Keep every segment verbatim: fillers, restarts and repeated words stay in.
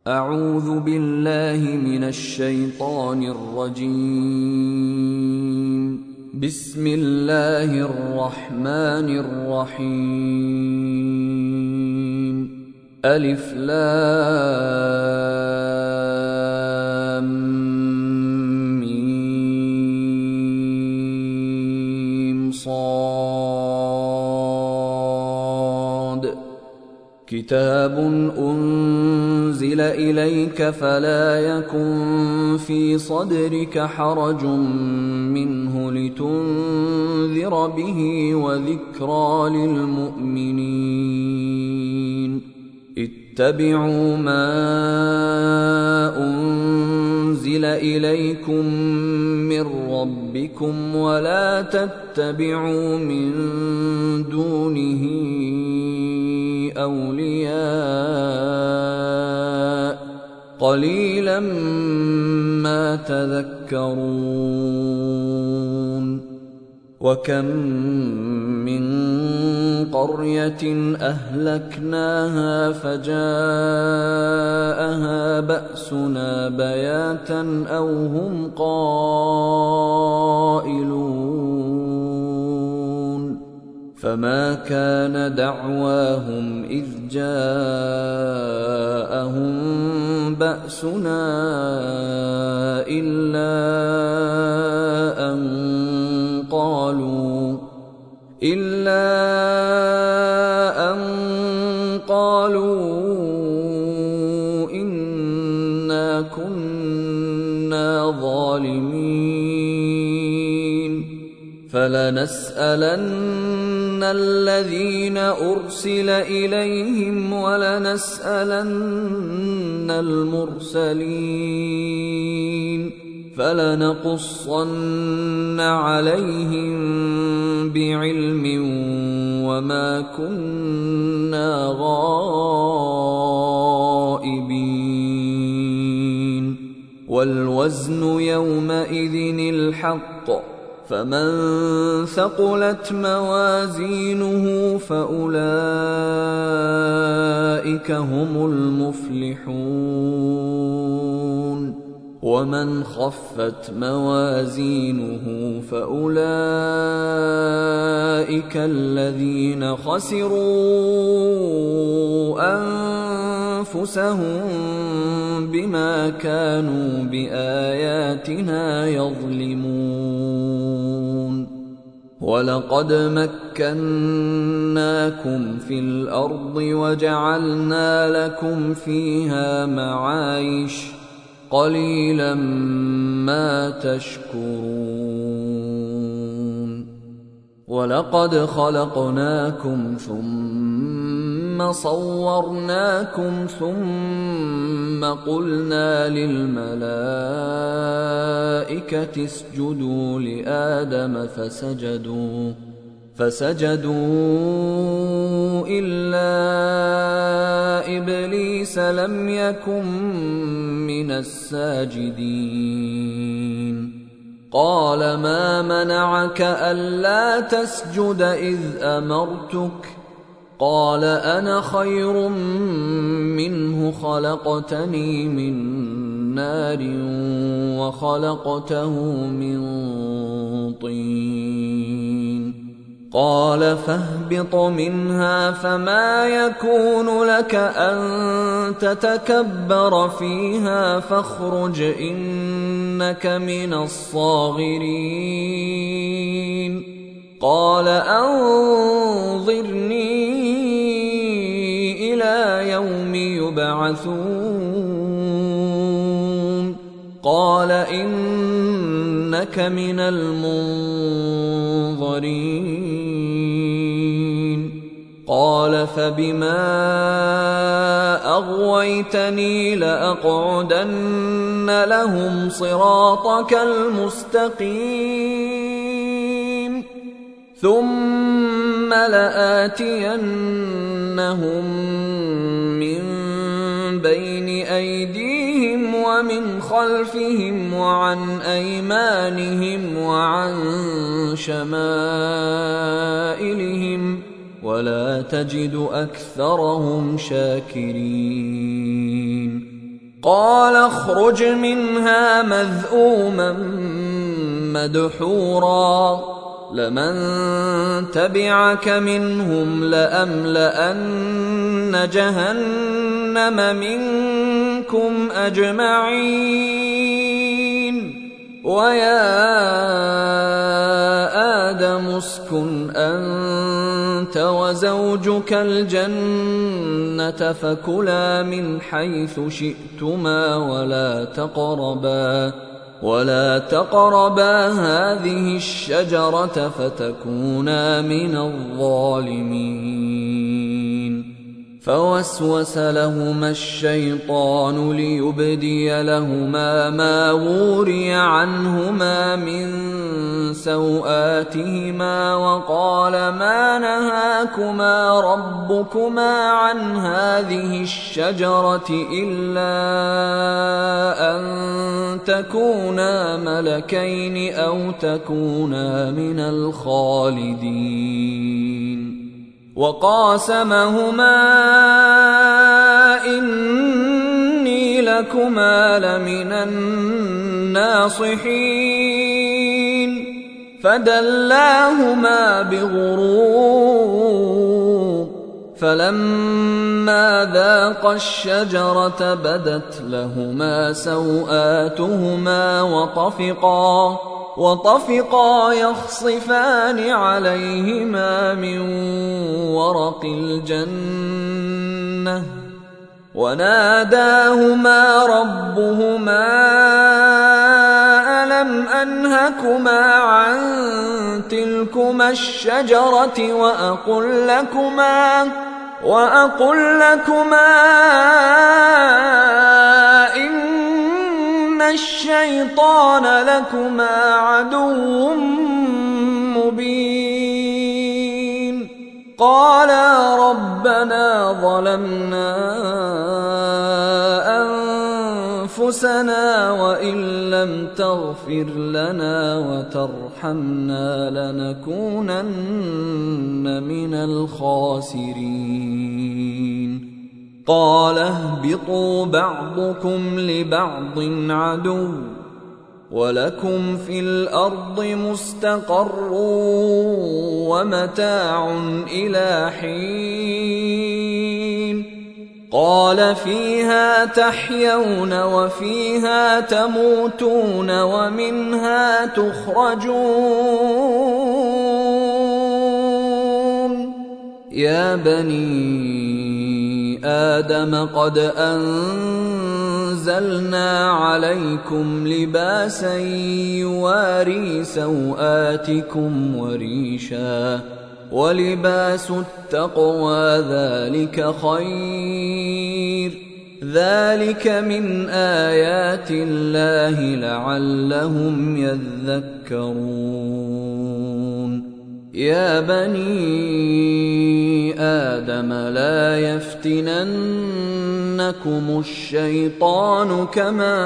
أعوذ بالله من الشيطان الرجيم. بسم الله الرحمن الرحيم. ألف لام ميم صاد. كتاب أنزل إليك فلا يكن في صدرك حرج منه لتنذر به وذكرى للمؤمنين. اتبعوا ما أنزل إليكم من ربكم ولا تتبعوا من دونه أولياء قليلا ما تذكرون. وكم من قرية أهلكناها فجاءها بأسنا بياتا أو هم قائلون. فما كان دعواهم إذ جاءهم بأسنا إلا أن قالوا إلا أن قالوا إنا كنا ظالمين. فلنسألن الذين أرسل إليهم ولنسألن المرسلين. فلنقصن عليهم بعلم وما كنا غائبين. والوزن يومئذ الحق فمن ثقلت موازينه فأولئك هم المفلحون. ومن خفت موازينه فأولئك الذين خسروا أنفسهم بما كانوا بآياتنا يظلمون. ولقد مكناكم في الأرض وجعلنا لكم فيها معايش قليلا ما تشكرون. ولقد خلقناكم ثم صورناكم ثم قلنا للملائكة اسجدوا لآدم فسجدوا فسجدوا إلا إبليس لم يكن من الساجدين. قال ما منعك ألا تسجد إذ أمرتك؟ قال أنا خير منه خلقتني من نار وخلقته من طين. قال فاهبط منها فما يكون لك أن تتكبر فيها فاخرج إنك من الصاغرين. قال أنظرني إلى يوم يبعثون. قال إنك من المنظرين. قال فبما أغويتني لأقعدن لهم صراطك المستقيم ثم لآتينهم من بين أيديهم ومن خلفهم وعن أيمانهم وعن شمائلهم ولا تجد أكثرهم شاكرين. قال اخرج منها مذءوما مدحورا لمن تبعك منهم لأملأن جهنم منكم أجمعين ويا آدم اسكن أنت وزوجك الجنة فكلا من حيث شئتما ولا تقربا ولا تقربا هذه الشجرة فتكونا من الظالمين فوسوس لهما الشيطان ليبدي لهما ما وري عنهما من سوآتهما وقال ما نهاكما ربكما عن هذه الشجرة إلا أن تكونا ملكين أو تكونا من الخالدين وقاسمهما إني لكما لمن الناصحين فدلاهما بغرور فلما ذاقا الشجرة بدت لهما سوآتهما وطفقا وطفقا يخصفان عليهما من ورق الجنة وناداهما ربهما ألم أنهكما عن تلكما الشجرة وأقل لكما وأقل لكما إن الشيطان لكما عدو مبين قالا ربنا ظلمنا أنفسنا وإن لم تغفر لنا وترحمنا لنكونن من الخاسرين قال اهبطوا بعضكم لبعض عدو ولكم في الأرض مستقر ومتاع إلى حين قال فيها تحيون وفيها تموتون ومنها تخرجون يا بني آدم قد أنزلنا عليكم لباسا يواري سوآتكم وريشا ولباس التقوى ذلك خير ذلك من آيات الله لعلهم يذكرون يا بني آدم لا يفتننكم الشيطان كما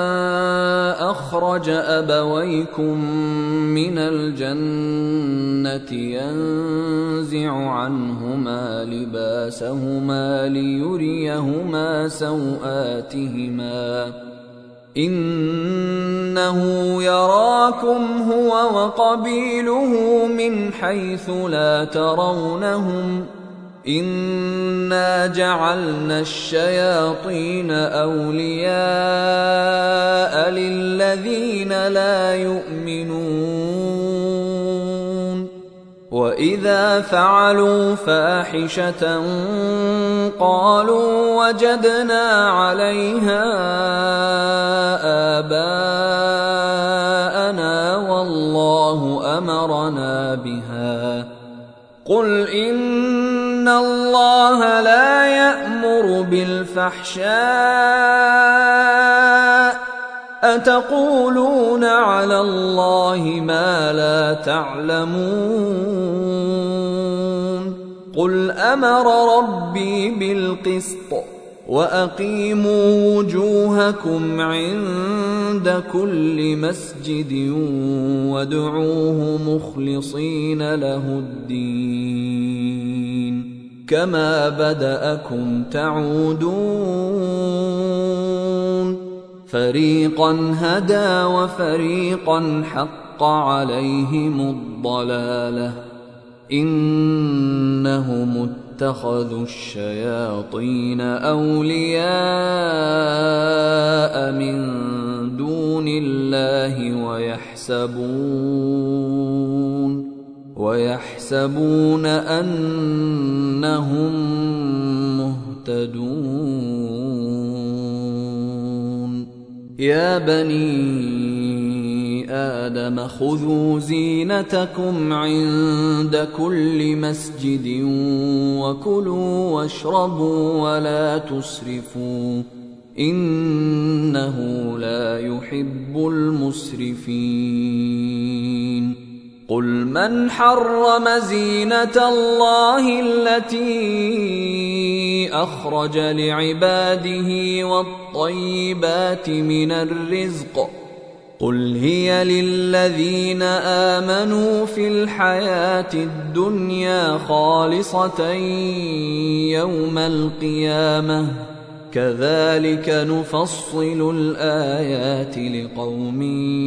أخرج أبويكم من الجنة ينزع عنهما لباسهما ليريهما سوآتهما إنه يراكم هو وقبيله من حيث لا ترونهم إنا جعلنا الشياطين أولياء للذين لا يؤمنون وإذا فعلوا فاحشة قالوا وجدنا عليها آباءنا والله أمرنا بها قل إن الله لا يأمر بالفحشاء أتقولون على الله ما لا تعلمون قل أمر ربي بالقسط وأقيموا وجوهكم عند كل مسجد وادعوه مخلصين له الدين كما بدأكم تعودون فريقا هدى وفريقا حق عليهم الضلالة إنهم اتخذوا الشياطين أولياء من دون الله ويحسبون ويحسبون أنهم مهتدون يا بني آدم خذوا زينتكم عند كل مسجد وكلوا واشربوا ولا تسرفوا إنه لا يحب المسرفين قل من حرم زينة الله التي أخرج لعباده والطيبات من الرزق قل هي للذين آمنوا في الحياة الدنيا خالصة يوم القيامة كذلك نفصل الآيات لقوم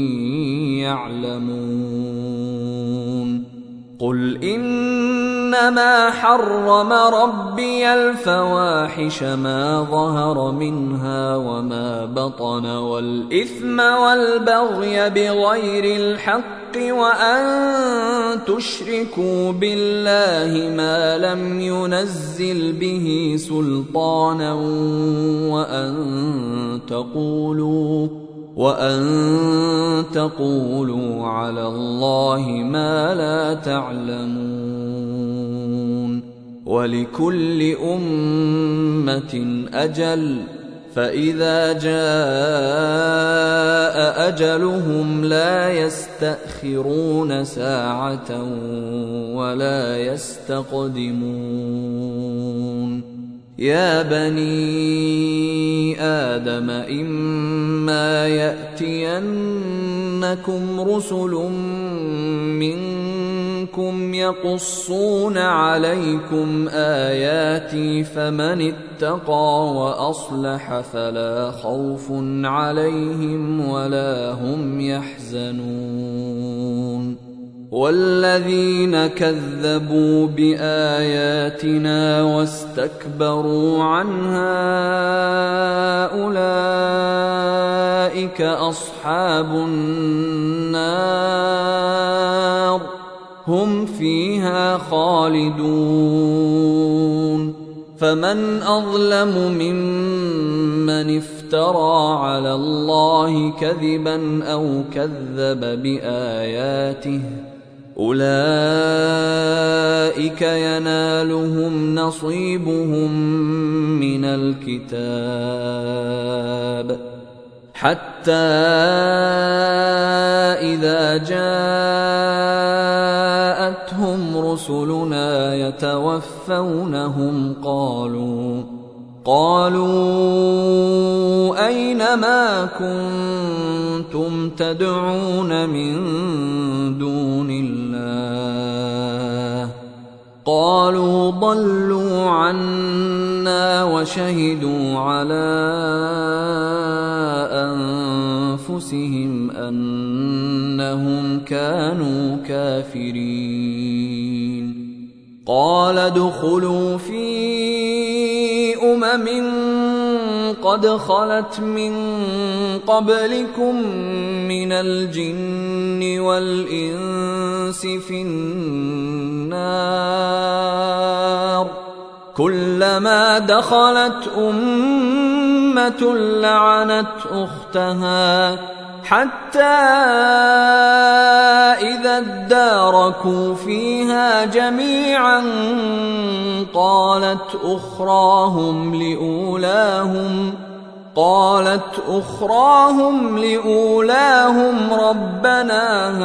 يعلمون قل إنما حرم ربي الفواحش ما ظهر منها وما بطن والإثم والبغي بغير الحق وأن تشركوا بالله ما لم ينزل به سلطانا وأن تقولوا وأن تقولوا على الله ما لا تعلمون ولكل أمة أجل فإذا جاء أجلهم لا يستأخرون ساعة ولا يستقدمون يا بني آدم إما يأتينكم رسل منكم يقصون عليكم آياتي فمن اتقى وأصلح فلا خوف عليهم ولا هم يحزنون والذين كذبوا بآياتنا واستكبروا عنها أولئك أصحاب النار هم فيها خالدون فمن أظلم ممن افترى على الله كذبا أو كذب بآياته أولئك ينالهم نصيبهم من الكتاب حتى إذا جاءتهم رسلنا يتوفونهم قالوا قالوا أين ما كنتم تدعون من دون الله قالوا ضلوا عنا وشهدوا على أنفسهم أنهم كانوا كافرين قال ادخلوا في أمم قد خلت من قبلكم من الجن والإنس في النار كلما دخلت أمة لعنت أختها حتى إذا اداركوا فيها جميعا قالت أخراهم لأولاهم قالت أخراهم لأولاهم ربنا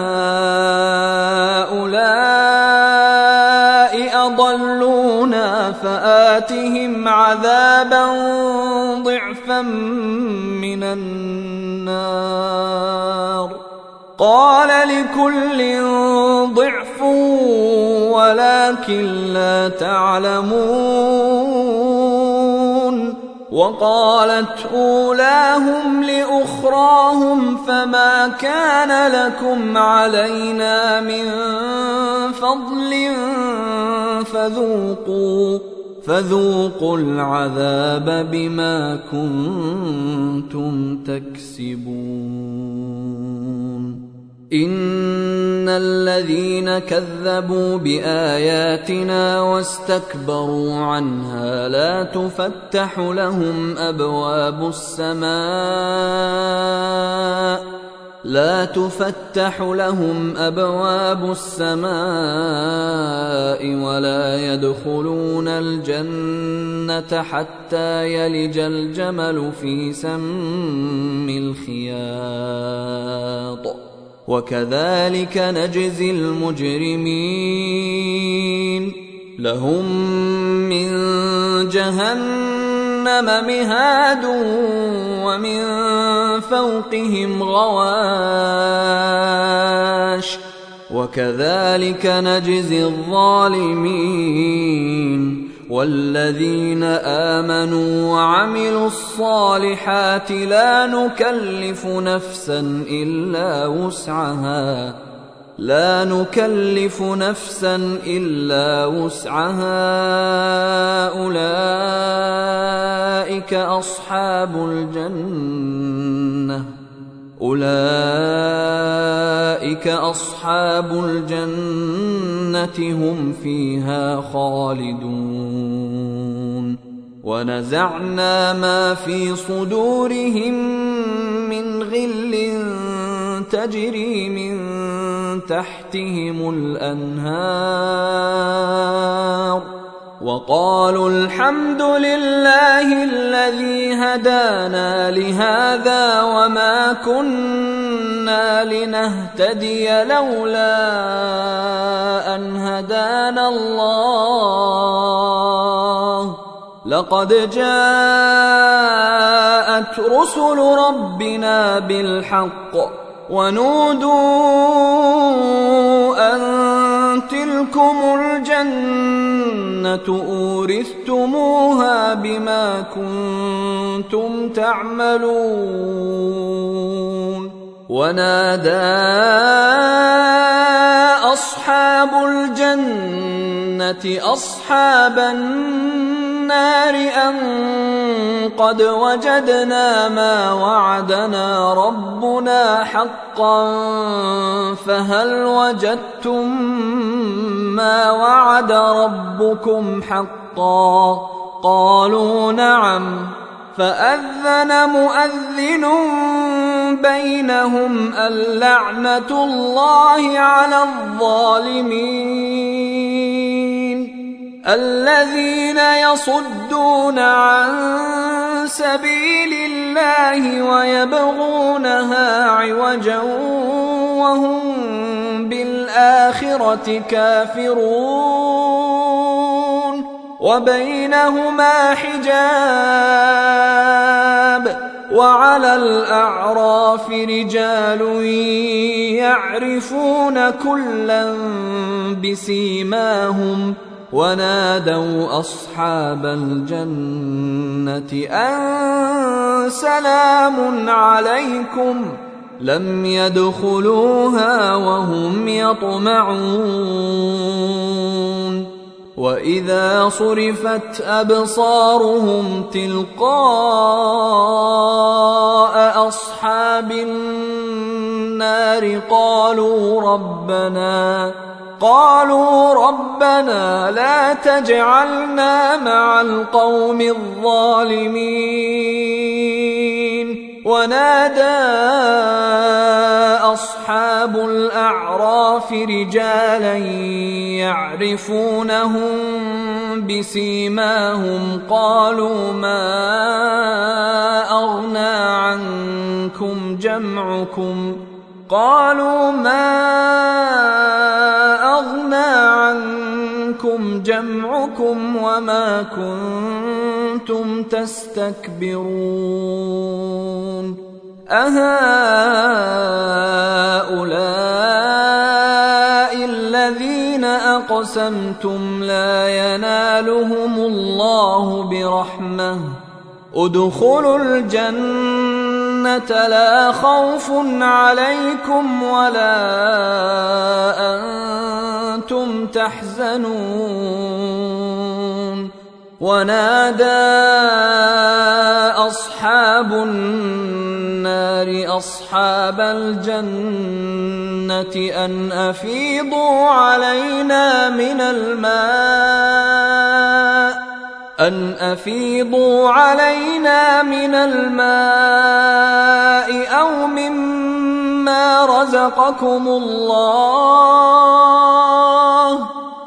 هؤلاء أضلونا فآتهم عذابا ضعفا من النار قال لكل ضعف ولكن لا تعلمون وقالت أولاهم لأخراهم فما كان لكم علينا من فضل فذوقوا فذوقوا العذاب بما كنتم تكسبون إن الذين كذبوا بآياتنا واستكبروا عنها لا تفتح لهم أبواب السماء لا تفتح لهم أبواب السماء ولا يدخلون الجنة حتى يلج الجمل في سم الخياط وكذلك نجزي المجرمين لهم من جهنم مهاد ومن فوقهم غواش وكذلك نجزي الظالمين والذين آمنوا وعملوا الصالحات لا نكلف نفسا إلا وسعها لا نكلف نفسا إلا وسعها أولئك أصحاب الجنة أولئك أصحاب الجنة هم فيها خالدون ونزعنا ما في صدورهم من غل تجري من تحتهم الأنهار وقالوا الحمد لله الذي هدانا لهذا وما كنا لنهتدي لولا أن هدانا الله لقد جاءت رسل ربنا بالحق ونودوا أن تلكم الجنة أورثتموها بما كنتم تعملون ونادى أصحاب الجنة أصحاب النار أن قد وجدنا ما وعدنا ربنا حقا فهل وجدتم ما وعد ربكم حقا قالوا نعم فأذن مؤذن بينهم اللعنة الله على الظالمين الذين يصدون عن سبيل الله ويبغونها عوجا وهم بالآخرة كافرون وبينهما حجاب وعلى الأعراف رجال يعرفون كلا بسيماهم ونادوا أصحاب الجنة أن سلام عليكم لم يدخلوها وهم يطمعون وإذا صرفت أبصارهم تلقاء أصحاب النار قالوا ربنا قالوا ربنا لا تجعلنا مع القوم الظالمين ونادى أصحاب الأعراف رجالا يعرفونهم بسيماهم قالوا ما أغنى عنكم جمعكم قالوا ما أغنى عنكم جمعكم وما كنتم تستكبرون أهؤلاء الذين أقسمتم لا ينالهم الله برحمة ادخلوا الجنة لا خوف عليكم ولا أنتم تحزنون. ونادى أصحاب النار أصحاب الجنة أن أفيضوا علينا من الماء أن أفيضوا علينا من الماء أو مما رزقكم الله.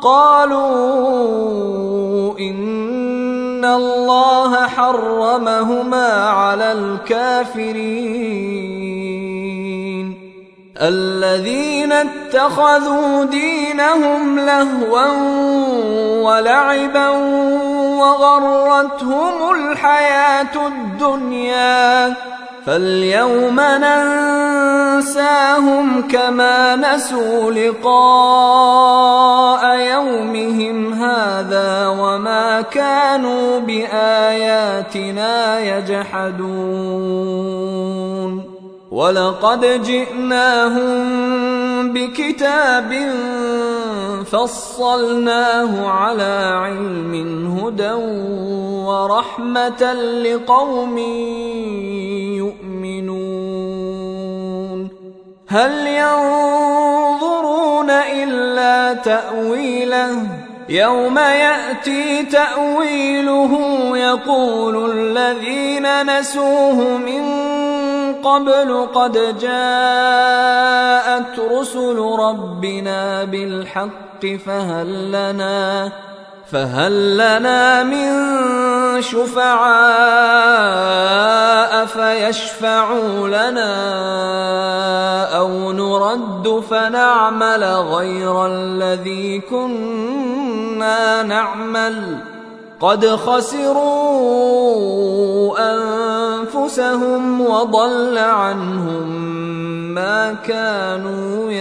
قالوا إن الله حرمهما على الكافرين. الذين اتخذوا دينهم لهوا ولعبا وغرتهم الحياة الدنيا فاليوم ننساهم كما نسوا لقاء يومهم هذا وما كانوا بآياتنا يجحدون. ولقد جئناهم بكتاب فصلناه على علم هدى ورحمة لقوم يؤمنون. هل ينظرون إلا تأويله يوم يأتي تأويله يقول الذين نسوه من قبل قد جاءت رسل ربنا بالحق فهل لنا فهل لنا من شفعاء فيشفعوا لنا أو نرد فنعمل غير الذي كنا نعمل قد خسروا أنفسهم وضل عنهم ما كانوا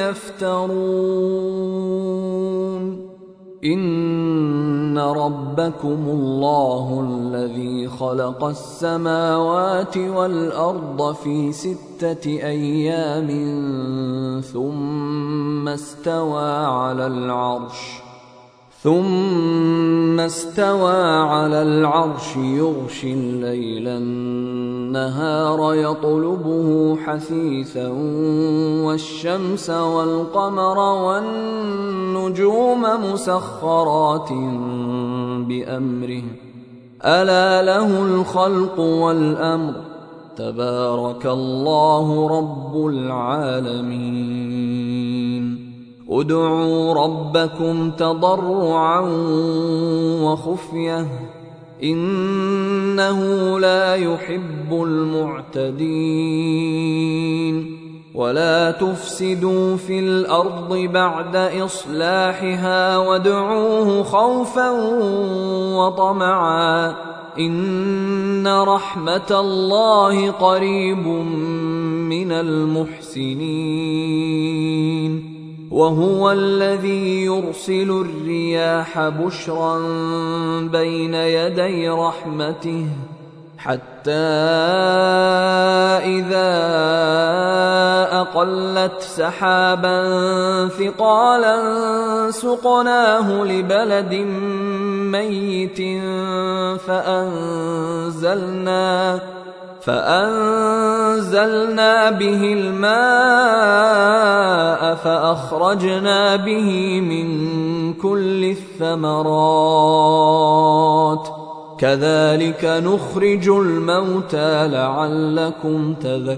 يفترون. إن ربكم الله الذي خلق السماوات والأرض في ستة أيام ثم استوى على العرش ثم استوى على العرش يغشي الليل النهار يطلبه حثيثا والشمس والقمر والنجوم مسخرات بأمره ألا له الخلق والأمر تبارك الله رب العالمين. ادعوا ربكم تضرعا وخفية إنه لا يحب المعتدين. ولا تفسدوا في الأرض بعد إصلاحها وادعوه خوفا وطمعا إن رحمة الله قريب من المحسنين. وهو الذي يرسل الرياح بشرا بين يدي رحمته حتى إذا أقلت سحابا ثقالا سقناه لبلد ميت فأنزلنا فأنزلنا به الماء فأخرجنا به من كل الثمرات كذلك نخرج الموتى لعلكم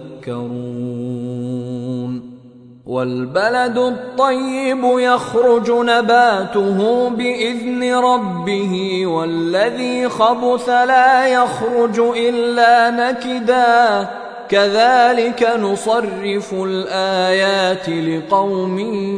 تذكرون. والبلد الطيب يخرج نباته بإذن ربه والذي خبث لا يخرج إلا نكدا كذلك نصرف الآيات لقوم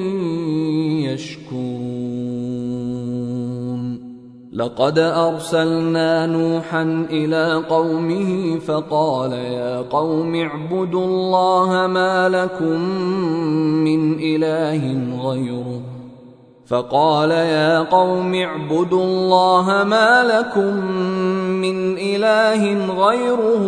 يشكرون. لقد أرسلنا نوحا إلى قومه فقال يا قوم اعبدوا الله ما لكم من إله غيره فقال يا قوم اعبدوا الله ما لكم من إله غيره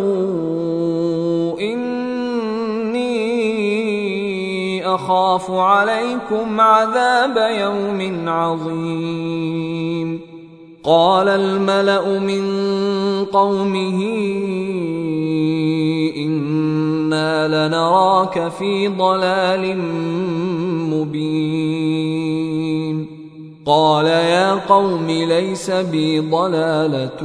إني أخاف عليكم عذاب يوم عظيم. قال الملأ من قومه إنا لنراك في ضلال مبين. قال يا قوم ليس بي ضلالة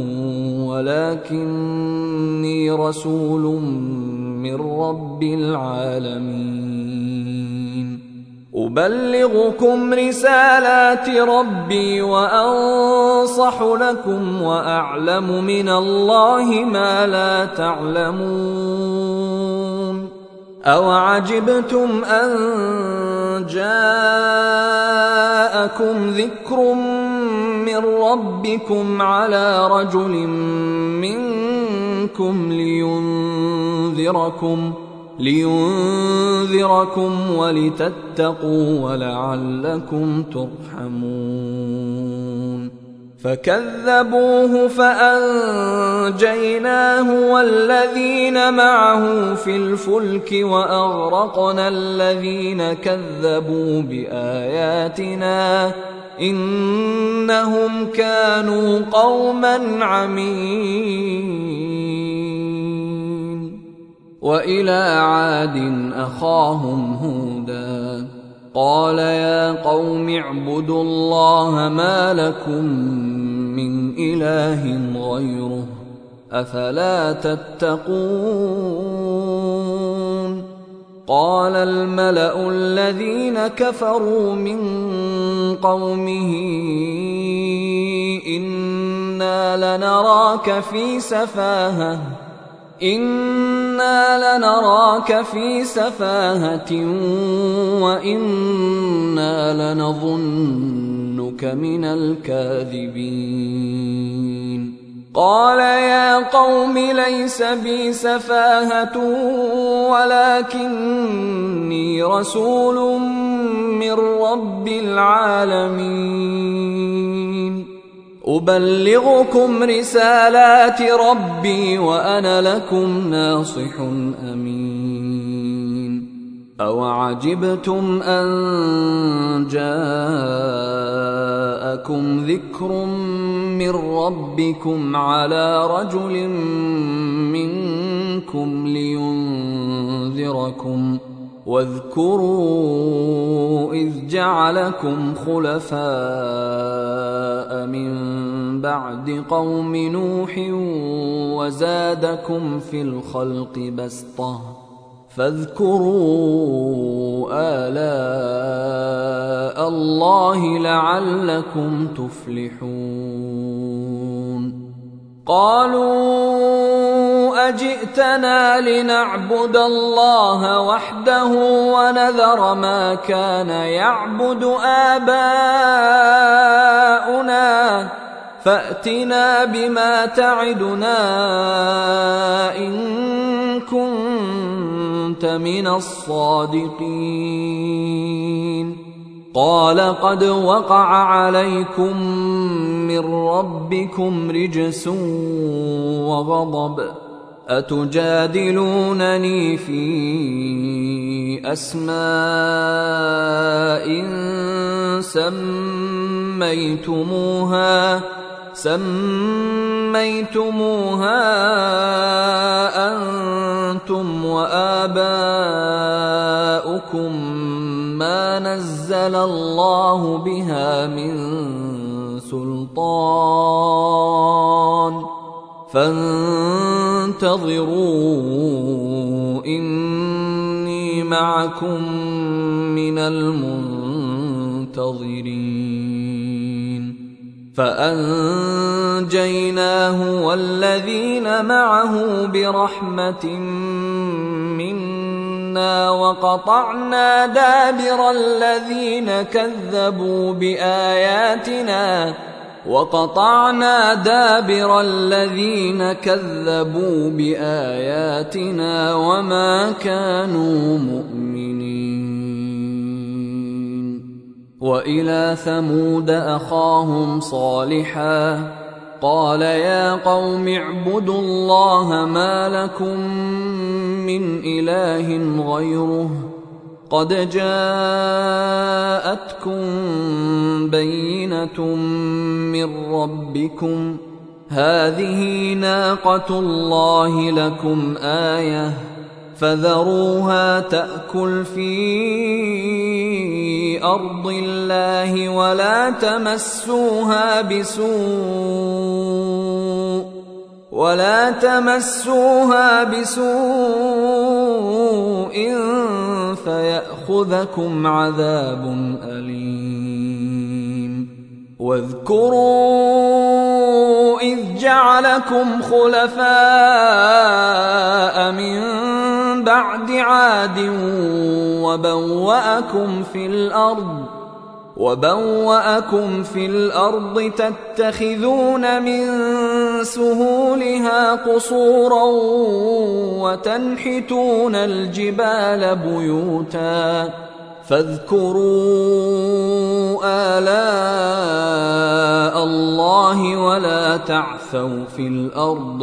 ولكني رسول من رب العالمين أبلغكم رسالات ربي وأنصح لكم وأعلم من الله ما لا تعلمون. أوعجبتم أن جاءكم ذكر من ربكم على رجل منكم لينذركم لينذركم ولتتقوا ولعلكم ترحمون. فكذبوه فأنجيناه والذين معه في الفلك وأغرقنا الذين كذبوا بآياتنا إنهم كانوا قوما عمين. وإلى عاد أخاهم هودا قال يا قوم اعبدوا الله ما لكم من إله غيره أفلا تتقون. قال الملأ الذين كفروا من قومه إنا لنراك في سفاهة إنا لنراك في سفاهة وإنا لنظنك من الكاذبين. قال يا قوم ليس بي سفاهة ولكني رسول من رب العالمين أبلغكم رسالات ربي وأنا لكم ناصح أمين. أوعجبتم أن جاءكم ذكر من ربكم على رجل منكم لينذركم واذكروا إذ جعلكم خلفاء من بعد قوم نوح وزادكم في الخلق بسطة فاذكروا آلاء الله لعلكم تفلحون. قالوا أجئتنا لنعبد الله وحده ونذر ما كان يعبد آباؤنا فأتنا بما تعدنا إن كنت من الصادقين. قال قد وقع عليكم من ربكم رجس وغضب أتجادلونني في أسماء سميتموها سميتموها أنتم وآباؤكم ما نزل الله بها من سلطان فانتظروا إني معكم من المنتظرين. فأنجيناه والذين معه برحمة منا وقطعنا دابر الذين كذبوا بآياتنا وقطعنا دابر الذين كذبوا بآياتنا وما كانوا مؤمنين. وإلى ثمود أخاهم صالحا قال يا قوم اعبدوا الله ما لكم من إله غيره قد جاءتكم بينة من ربكم هذه ناقة الله لكم آية فذروها تأكل في أرض الله ولا تمسوها بسوء ولا تمسوها بسوء فيأخذكم عذاب أليم واذكروا إذ جعلكم خلفاء من بعد عاد وبوأكم في الأرض وبوأكم في الأرض تتخذون من سهولها قصورا وتنحتون الجبال بيوتا فاذكروا آلاء الله ولا تعثوا في الأرض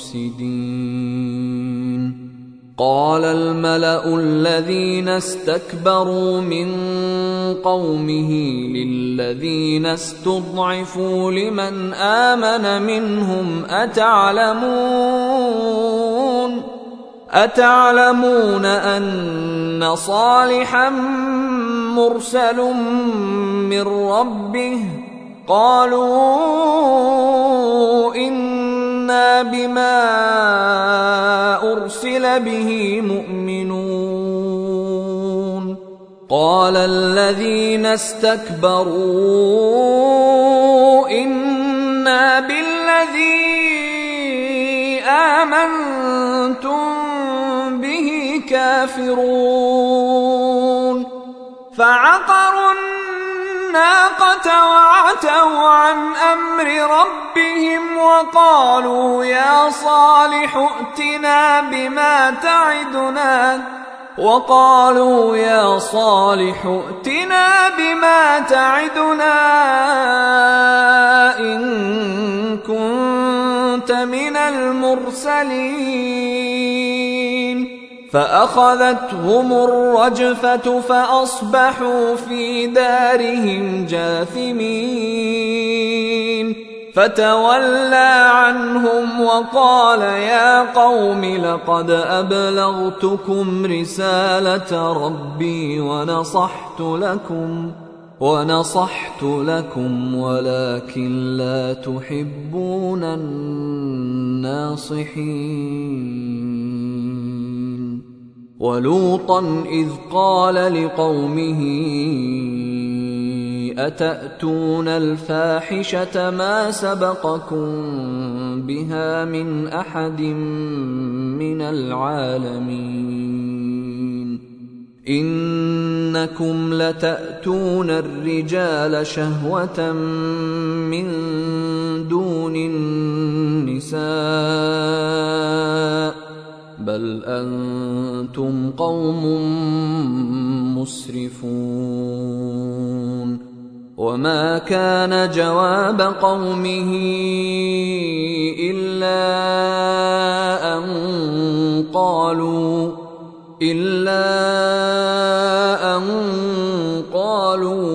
مفسدين. قال الملأ الذين استكبروا من قومه للذين استضعفوا لمن آمن منهم أتعلمون أتعلمون أن صالحا مرسل من ربه قالوا إنا بما أرسل به مؤمنون. قال الذين استكبروا إنا بالذي آمنتم به كافرون. فعقروا الناقة وعتوا عن أمر ربهم وقالوا يا صالح ائتنا بما تعدنا وقالوا يا صالح ائتنا بما تعدنا إن كنت من المرسلين. فأخذتهم الرجفة فأصبحوا في دارهم جاثمين. فتولى عنهم وقال يا قوم لقد أبلغتكم رسالة ربي ونصحت لكم ونصحت لكم ولكن لا تحبون الناصحين. ولوطا إذ قال لقومه أتأتون الفاحشة ما سبقكم بها من أحد من العالمين إنكم لتأتون الرجال شهوة من دون النساء بل أنتم قوم مسرفون. وما كان جواب قومه إلا أن قالوا إلا أن قالوا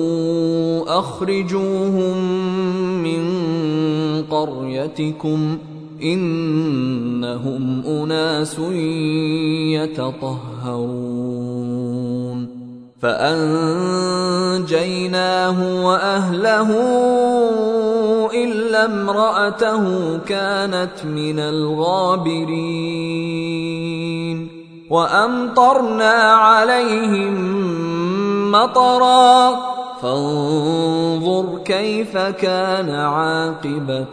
أخرجوهم من قريتكم إنهم أناس يتطهرون. فأنجيناه وأهله إلا امرأته كانت من الغابرين. وأمطرنا عليهم مطرا فانظر كيف كان عاقبة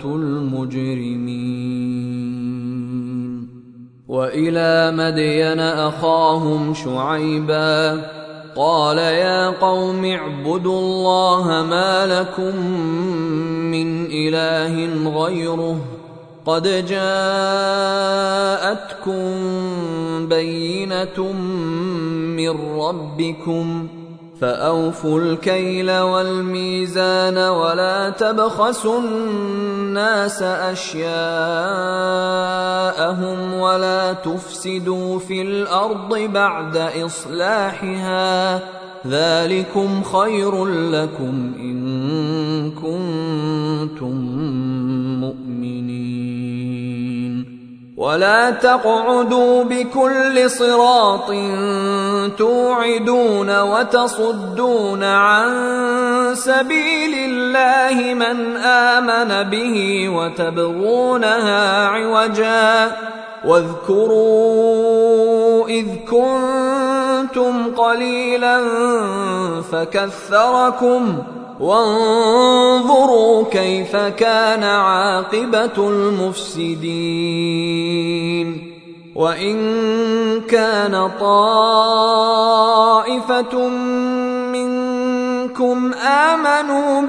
المجرمين. وإلى مدين أخاهم شعيبا قال يا قوم اعبدوا الله ما لكم من إله غيره قد جاءتكم بينة من ربكم فأوفوا الكيل والميزان ولا تبخسوا الناس أشياءهم ولا تفسدوا في الأرض بعد إصلاحها، ذلكم خير لكم إن كنتم مؤمنين. ولا تقعدوا بكل صراط توعدون وتصدون عن سبيل الله من آمن به وتبغونها عوجا، واذكروا إذ كنتم قليلا فكثركم وانظروا كيف كان عاقبة المفسدين. وإن كان طائفة منكم آمنوا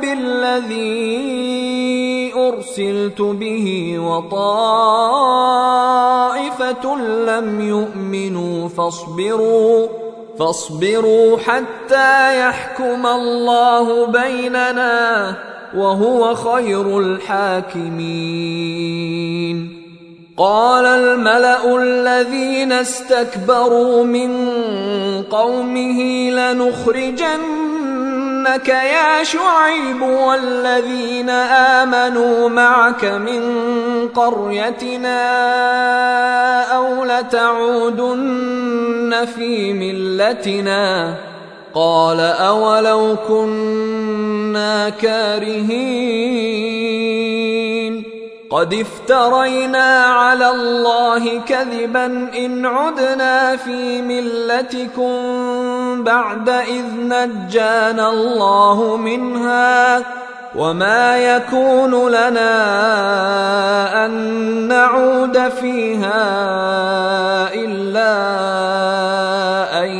بالذي أرسلت به وطائفة لم يؤمنوا فاصبروا فاصبروا حتى يحكم الله بيننا وهو خير الحاكمين. قال الملأ الذين استكبروا من قومه لنخرجنك يا شعيب والذين آمنوا معك من قريتنا أو لتعودن في ملتنا. قال أولو كنا كارهين قد افترينا على الله كذبا إن عدنا في ملتكم بعد إذ نجانا الله منها، وما يكون لنا أن نعود فيها إلا أن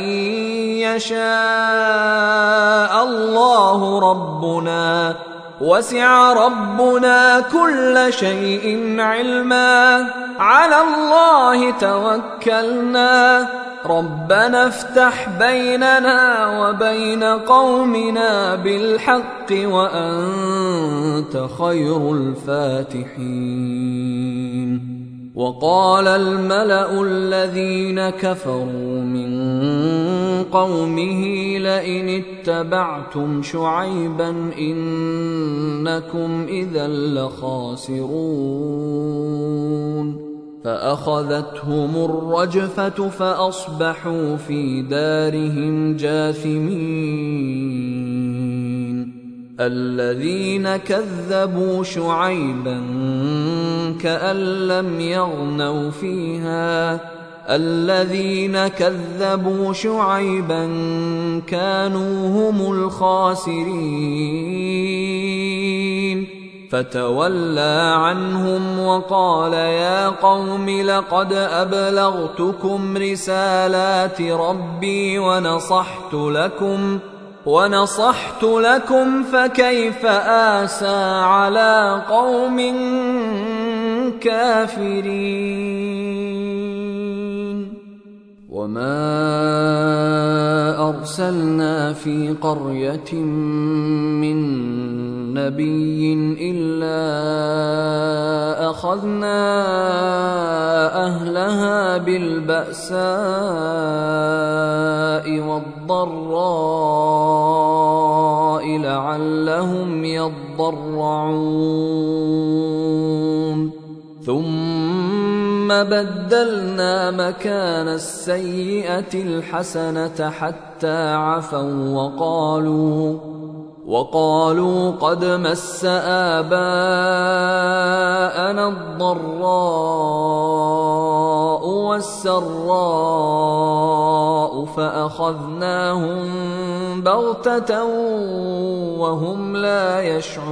يشاء الله ربنا، وسع ربنا كل شيء علما، على الله توكلنا، ربنا افتح بيننا وبين قومنا بالحق وأنت خير الفاتحين. وقال الملأ الذين كفروا من قومه لئن اتبعتم شعيبا إنكم إذا لخاسرون. فأخذتهم الرجفة فأصبحوا في دارهم جاثمين. الذين كذبوا شعيبا كأن لم يغنوا فيها، الذين كذبوا شعيبا كانوا هم الخاسرين. فتولى عنهم وقال يا قوم لقد أبلغتكم رسالات ربي ونصحت لكم ونصحت لكم فكيف آسى على قوم كافرين. وما أرسلنا في قرية من نبي إلا أخذنا أهلها بالبأساء والضراء لعلهم يضرعون. ثم بدلنا مكان السيئة الحسنة حتى عفوا وقالوا وقالوا قد مس آباءنا الضراء والسراء فأخذناهم بغتة وهم لا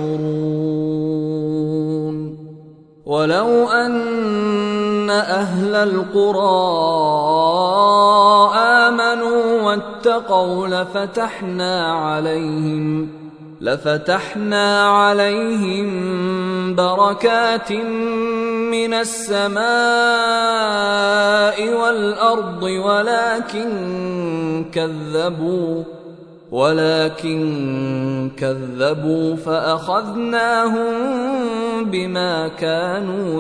يشعرون. ولو أن أهل القرى آمنوا واتقوا لفتحنا عليهم لفتحنا عليهم بركات من السماء والأرض ولكن كذبوا ولكن كذبوا فأخذناهم بما كانوا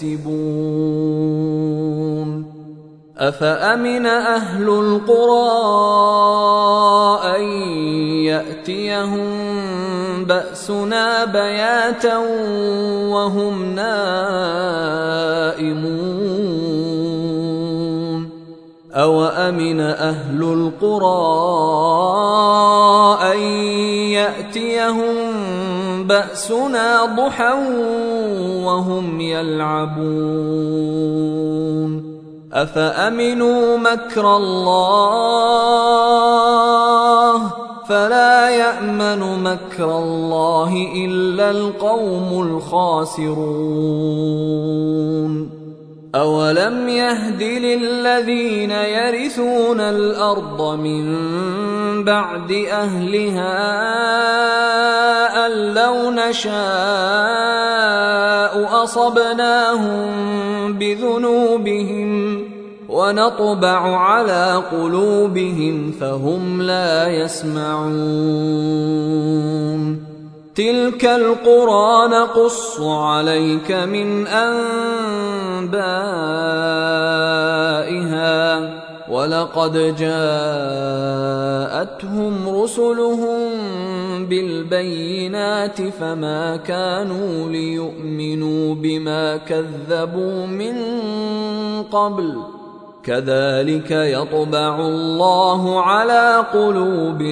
يكسبون أفأمن أهل القرى أن يأتيهم بأسنا بياتا وهم نائمون أوأمن أهل القرى أن يأتيهم بأسنا ضحى وهم يلعبون أفأمنوا مكر الله فلا يأمن مكر الله إلا القوم الخاسرون أولم يهد للذين يرثون الأرض من بعد أهلها أن لو نشاء أصبناهم بذنوبهم ونطبع على قلوبهم فهم لا يسمعون تلك القرى نقص عليك من أنبائها ولقد جاءتهم رسلهم بالبينات فما كانوا ليؤمنوا بما كذبوا من قبل كذلك يطبع الله على قلوب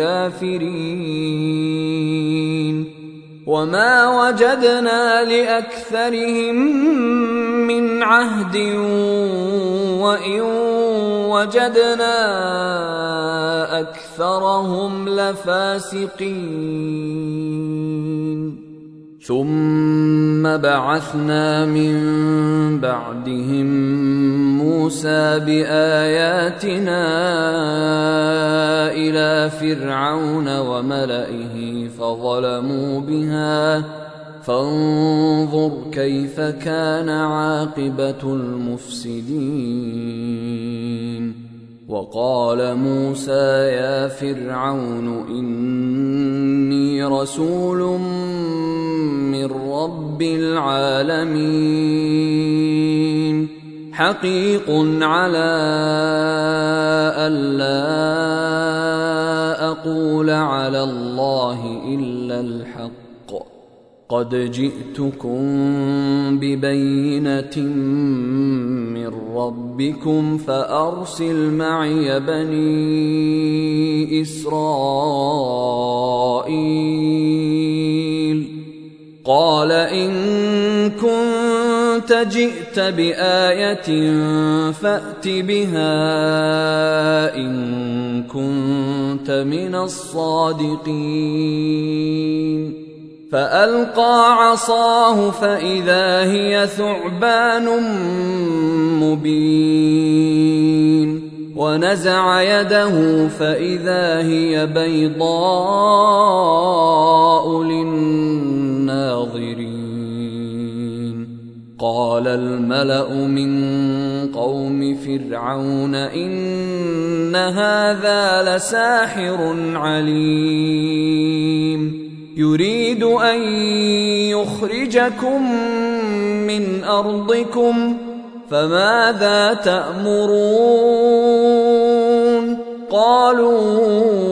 الكافرين وما وجدنا لأكثرهم من عهد وإن وجدنا أكثرهم لفاسقين ثم بعثنا من بعدهم موسى بآياتنا إلى فرعون وملئه فظلموا بها فانظر كيف كان عاقبة المفسدين وقال موسى يا فرعون إني رسول من رب العالمين حقيق على ألا أقول على الله إلا الحق قد جئتكم ببينة من ربكم فأرسل معي بني إسرائيل قال إن كنت جئت بآية فأت بها إن كنت من الصادقين فألقى عصاه فإذا هي ثعبان مبين ونزع يده فإذا هي بيضاء للناظرين قال الملأ من قوم فرعون إن هذا لساحر عليم يريد أن يخرجكم من أرضكم فماذا تأمرون قالوا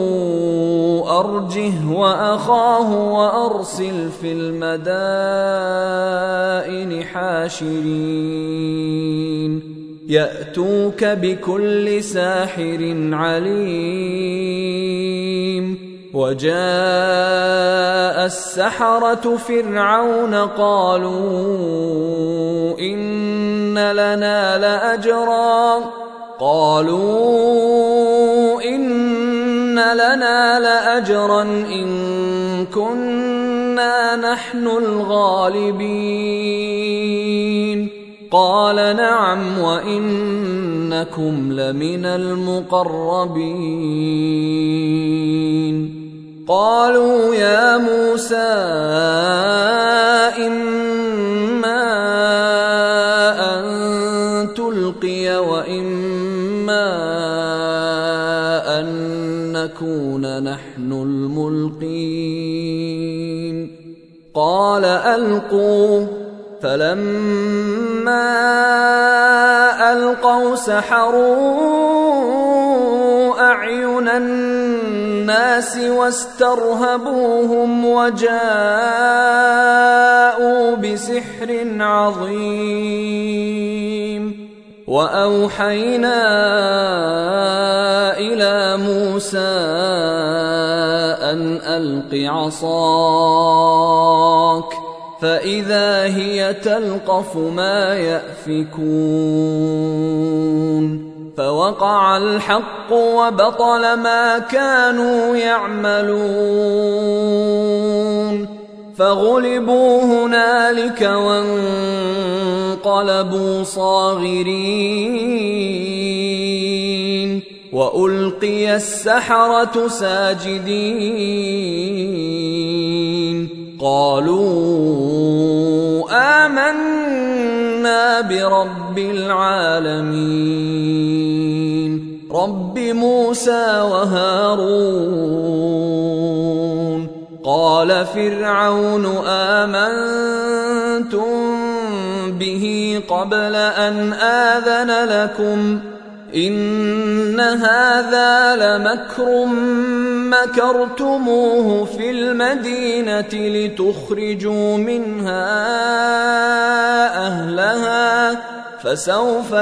أرجه وأخاه وأرسل في المدائن حاشرين يأتوك بكل ساحر عليم وجاء السحرة فرعون قالوا إن لنا لأجرا قالوا إن لنا لأجرا إن كنا نحن الغالبين قال نعم وإنكم لمن المقربين قالوا يا موسى إما أن تلقي وإما أن نكون نحن الملقين قال ألقوا فلما ألقوا سحروا أعين الناس واسترهبوهم وجاءوا بسحر عظيم وأوحينا إلى موسى أن ألق عصاك فإذا هي تلقف ما يأفكون فوقع الحق وبطل ما كانوا يعملون فغلبوا هنالك وانقلبوا صاغرين وألقي السحرة ساجدين قالوا آمنا برب العالمين رب موسى وهارون قال فرعون آمنتم به قبل أن آذن لكم إن هذا لمكر مكرتموه في المدينة لتخرجوا منها أهلها فسوف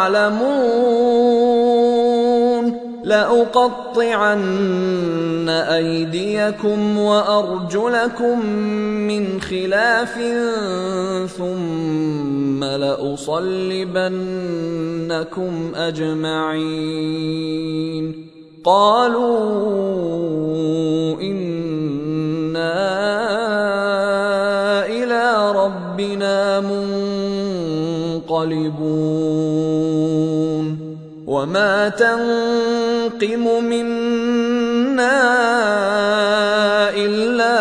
تعلمون لأقطعن أيديكم وأرجلكم من خلاف ثم لأصلبنكم أجمعين قالوا إنا إلى ربنا منقلبون وما تنقم منا إلا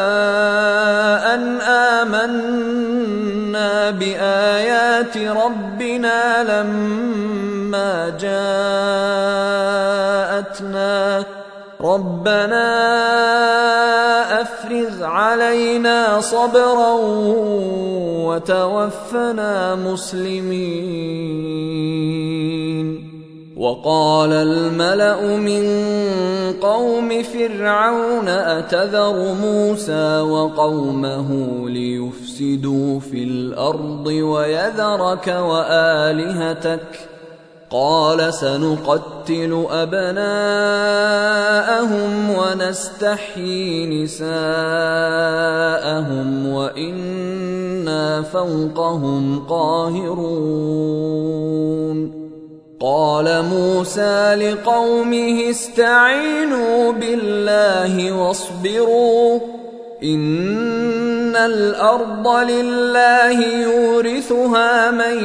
أن آمنا بآيات ربنا لما جاءتنا ربنا أفرغ علينا صبرا وتوفنا مسلمين وقال الملأ من قوم فرعون أتذر موسى وقومه ليفسدوا في الأرض ويذرك وآلهتك قال سنقتل أبناءهم ونستحيي نساءهم وإنا فوقهم قاهرون قال موسى لقومه استعينوا بالله واصبروا إن الأرض لله يورثها من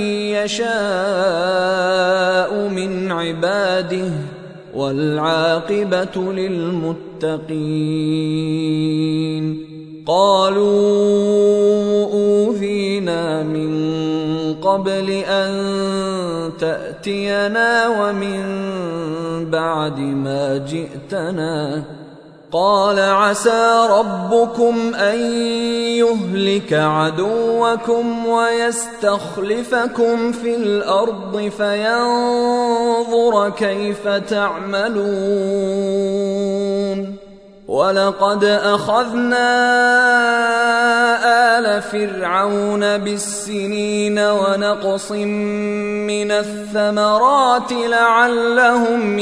يشاء من عباده والعاقبة للمتقين قالوا أوذينا من قبل أن تأتينا ومن بعد ما جئتنا قال عسى ربكم أن يهلك عدوكم ويستخلفكم في الأرض فينظر كيف تعملون ولقد أخذنا آل فرعون بالسنين ونقص من الثمرات لعلهم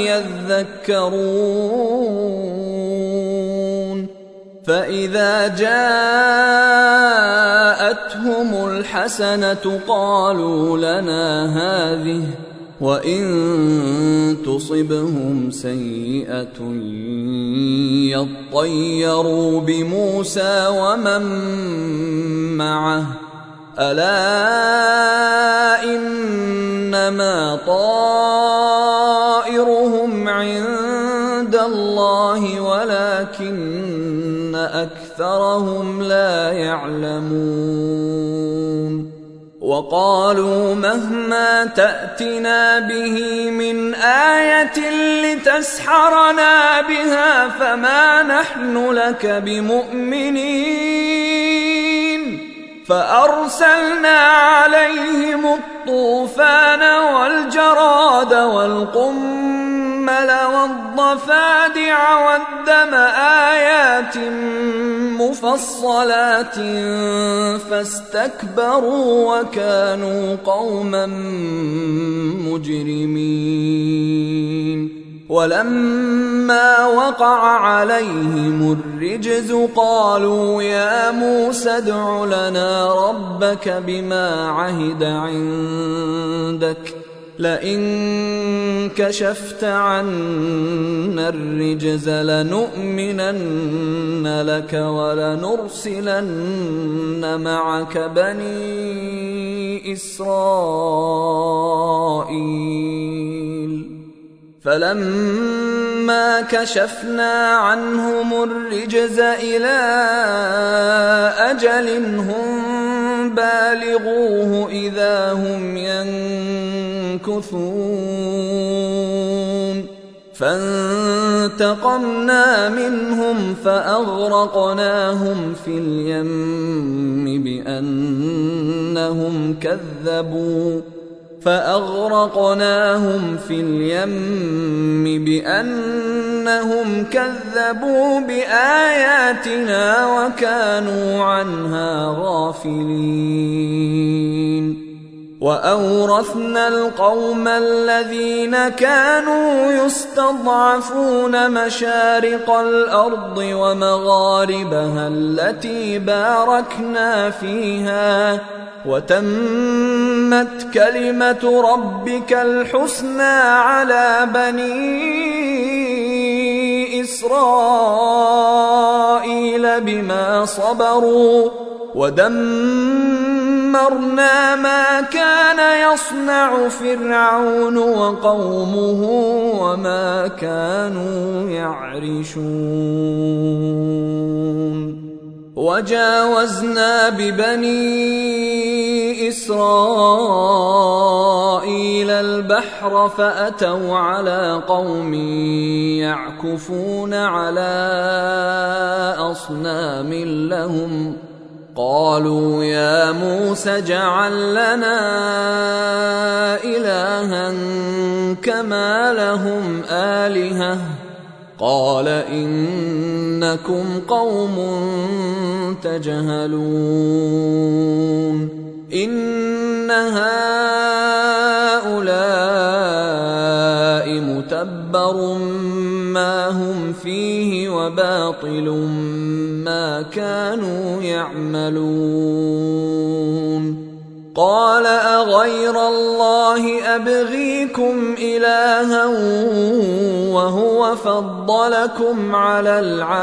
يذكرون فإذا جاءتهم الحسنة قالوا لنا هذه وإن تصبهم سيئة يطيروا بموسى ومن معه ألا إنما طائرهم عند الله ولكن أكثرهم لا يعلمون وقالوا مهما تأتنا به من آية لتسحرنا بها فما نحن لك بمؤمنين فأرسلنا عليهم الطوفان والجراد والقمل والضفادع والدم آيات مفصلات فاستكبروا وكانوا قوما مجرمين ولما وقع عليهم الرجز قالوا يا موسى ادع لنا ربك بما عهد عندك لئن كشفت عنا الرجز لنؤمنن لك ولنرسلن معك بني إسرائيل فلما كشفنا عنهم الرجز إلى أجل هم بالغوه إذا هم ينكثون فانتقمنا منهم فأغرقناهم في اليم بأنهم كذبوا فأغرقناهم في اليم بأنهم كذبوا بآياتنا وكانوا عنها غافلين وأورثنا القوم الذين كانوا يستضعفون مشارق الأرض ومغاربها التي باركنا فيها وتمت كلمة ربك الحسنى على بني إسرائيل بما صبروا ودمرنا ما كان يصنع فرعون وقومه وما كانوا يعرشون وجاوزنا ببني إسرائيل البحر فأتوا على قوم يعكفون على أصنام لهم قالوا يا موسى اجعل لنا إلها كما لهم آلهة قال إنكم قوم تجهلون إن هؤلاء متبر ما هم فيه وباطل ما كانوا يعملون قال أغير الله أبغيكم إلها وهو فضلكم على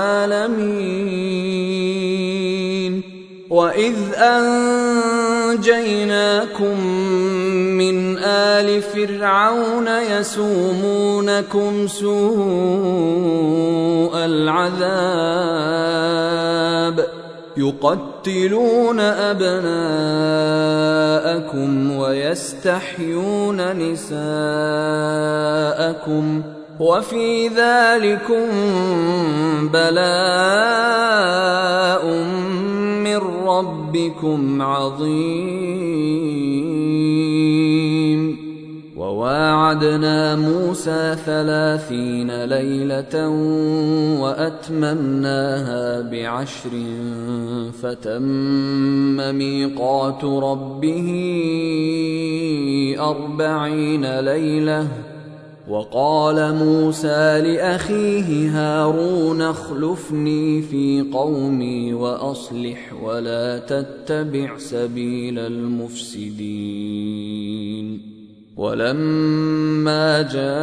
العالمين وإذ أنجيناكم من آل فرعون يسومونكم سوء العذاب يقتلون أبناءكم ويستحيون نساءكم وفي ذلكم بلاء من ربكم عظيم وواعدنا موسى ثلاثين ليلة وأتممناها بعشر فتم ميقات ربه أربعين ليلة وقال موسى لأخيه هارون اخلفني في قومي وأصلح ولا تتبع سبيل المفسدين ولما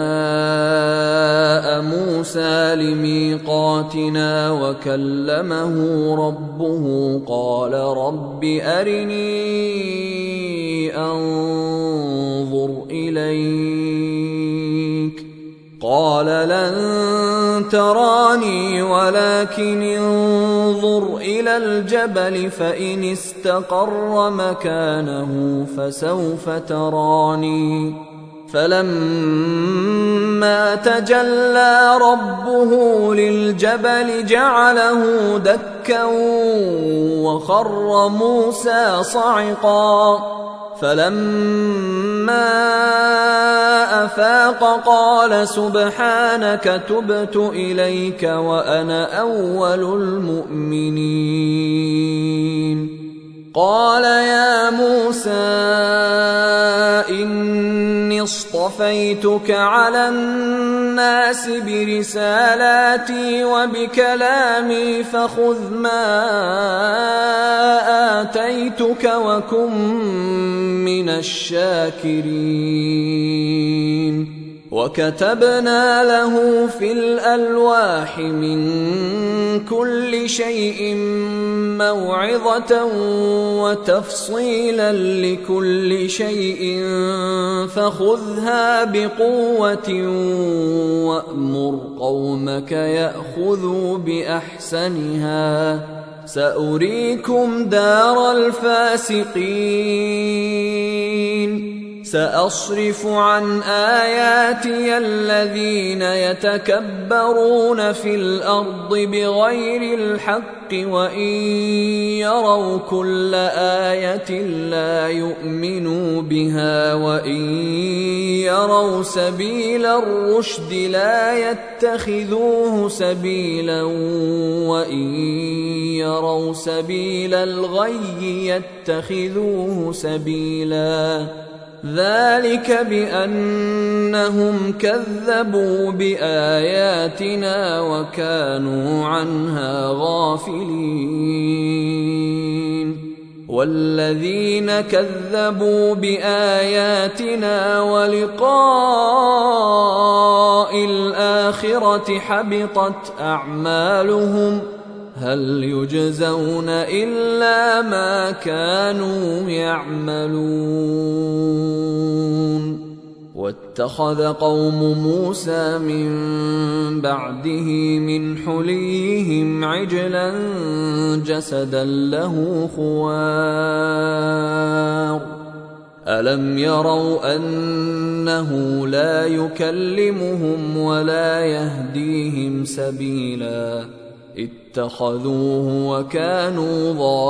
جاء موسى لميقاتنا وكلمه ربه قال رب أرني أنظر إليك قال لن تراني ولكن انظر إلى الجبل فإن استقر مكانه فسوف تراني فلما تجلى ربه للجبل جعله دكا وخر موسى صعقا فلما أفاق قال سبحانك تبت إليك وأنا أول المؤمنين قال يا موسى إني اصطفيتك على الناس برسالاتي وبكلامي فخذ ما آتيتك وكن من الشاكرين وكتبنا له في الألواح من كل شيء موعظة وتفصيلا لكل شيء فخذها بقوة وأمر قومك يأخذوا بأحسنها سأريكم دار الفاسقين سأصرف عن آياتي الذين يتكبرون في الأرض بغير الحق وإن يروا كل آية لا يؤمنوا بها وإن يروا سبيل الرشد لا يتخذوه سبيلا وإن يروا سبيل الغي يتخذوه سبيلا ذلك بأنهم كذبوا بآياتنا وكانوا عنها غافلين والذين كذبوا بآياتنا ولقاء الآخرة حبطت أعمالهم هل يجزون إلا ما كانوا يعملون واتخذ قوم موسى من بعده من حليهم عجلا جسدا له خوار ألم يروا أنه لا يكلمهم ولا يهديهم سبيلا اتخذوه وكانوا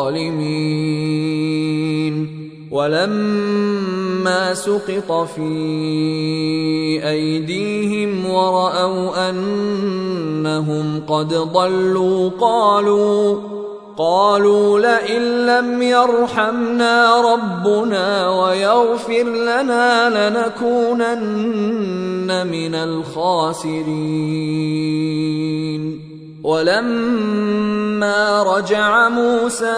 ظالمين ولما سقط في أيديهم ورأوا أنهم قد ضلوا قالوا قالوا لئن لم يرحمنا ربنا ويغفر لنا لنكونن من الخاسرين ولما رجع موسى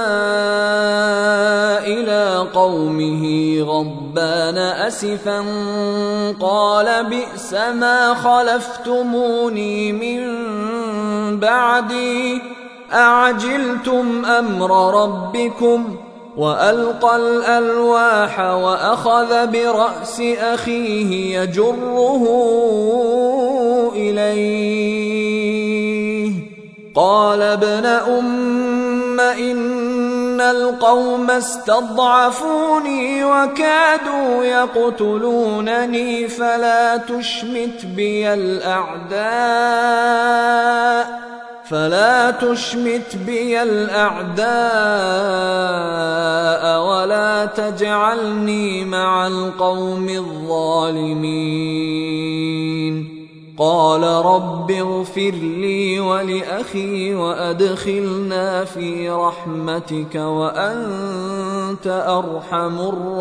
إلى قومه غضبان أسفا قال بئس ما خلفتموني من بعدي أعجلتم أمر ربكم وألقى الألواح وأخذ برأس أخيه يجره إليه قال ابن أم إن القوم استضعفوني وكادوا يقتلونني فلا تشمت بي الأعداء فلا تشمت بي الأعداء ولا تجعلني مع القوم الظالمين قال رب اغفر لي ولأخي وأدخلنا في رحمتك وأنت أرحم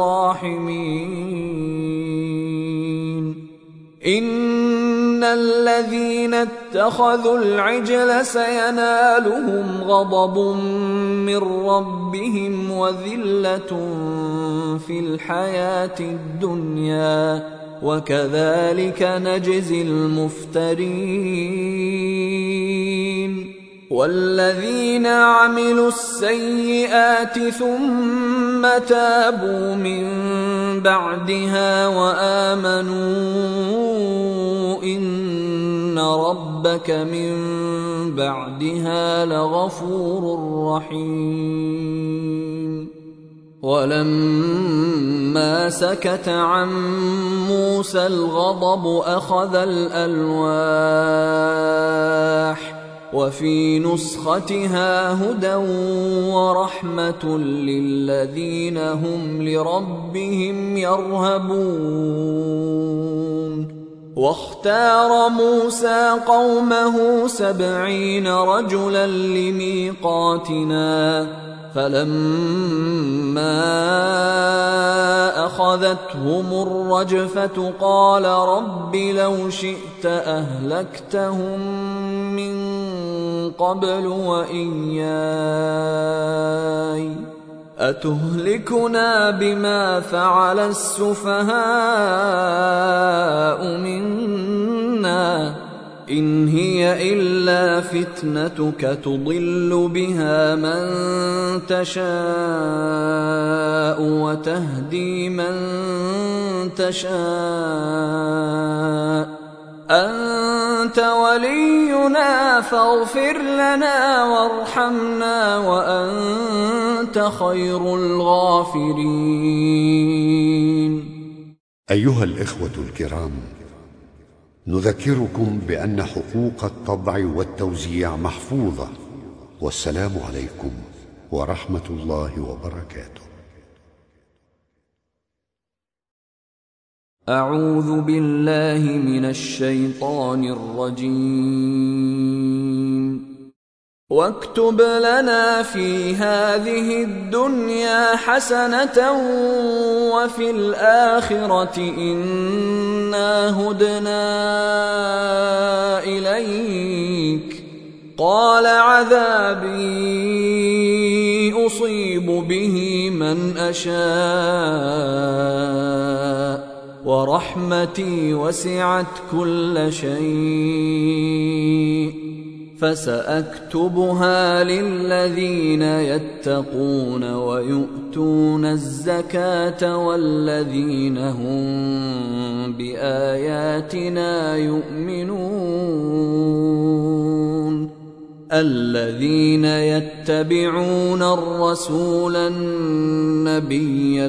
الراحمين إن الذين اتخذوا العجل سينالهم غضب من ربهم وذلة في الحياة الدنيا وكذلك نجزي المفترين والذين عملوا السيئات ثم تابوا من بعدها وآمنوا إن ربك من بعدها لغفور رحيم. ولما سكت عن موسى الغضب أخذ الألواح وفي نسختها هدى ورحمة للذين هم لربهم يرهبون. واختار موسى قومه سبعين رجلا لميقاتنا فلما أخذتهم الرجفة قال رب لو شئت أهلكتهم من قبل وإياي أتهلكنا بما فعل السفهاء منا إن هي إلا فتنتك تضل بها من تشاء وتهدي من تشاء أنت ولينا فاغفر لنا وارحمنا وأنت خير الغافرين. أيها الإخوة الكرام، نذكركم بأن حقوق الطبع والتوزيع محفوظة، والسلام عليكم ورحمة الله وبركاته. أعوذ بالله من الشيطان الرجيم. واكتب لنا في هذه الدنيا حسنة وفي الآخرة إنا هدنا إليك قال عذابي أصيب به من أشاء ورحمتي وسعت كل شيء فسأكتبها للذين يتقون ويؤتون الزكاة والذين هم بآياتنا يؤمنون الذين يتبعون الرسول النبي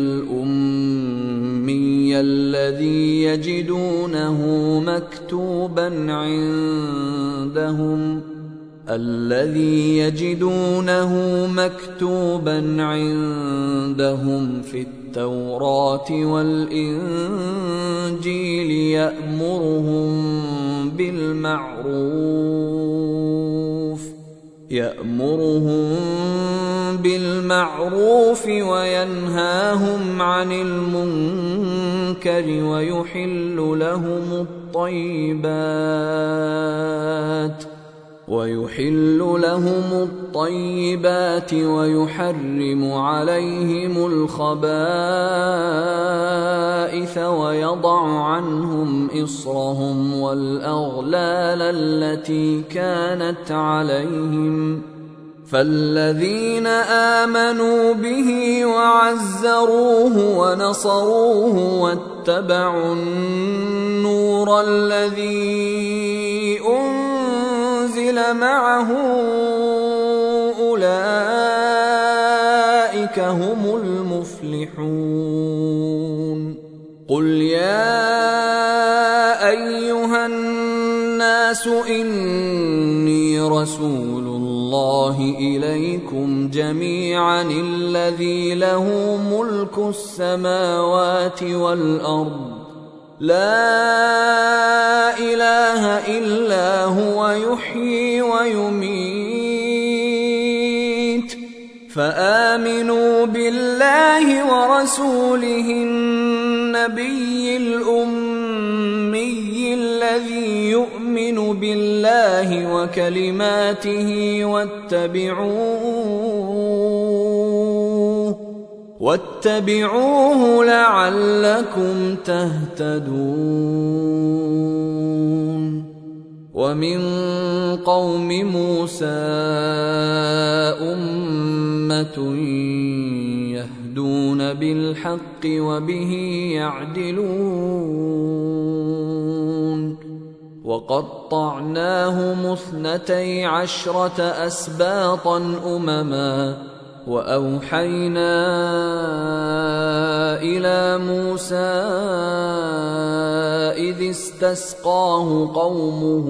الأمي الذي يجدونه مكتوبا عندهم الذي يجدونه مكتوبا عندهم في التوراة والإنجيل يأمرهم بالمعروف يأمرهم بالمعروف وينهاهم عن المنكر ويحل لهم الطيبات ويحل لهم الطيبات ويحرم عليهم الخبائث ويضع عنهم إصرهم والأغلال التي كانت عليهم فالذين آمنوا به وعزروه ونصروه واتبعوا النور الذي أنزل معه أولئك هم المفلحون. قل يا أيها الناس إني رسول الله إليكم جميعا الذي له ملك السماوات والأرض لا إله إلا هو يحيي ويميت فآمنوا بالله ورسوله النبي الأمي الذي يؤمن بالله وكلماته واتبعوه واتبعوه لعلكم تهتدون. ومن قوم موسى أمة يهدون بالحق وبه يعدلون وقطعناهم اثنتي عشرة أسباطا أمما وأوحينا إلى موسى إذ استسقاه قومه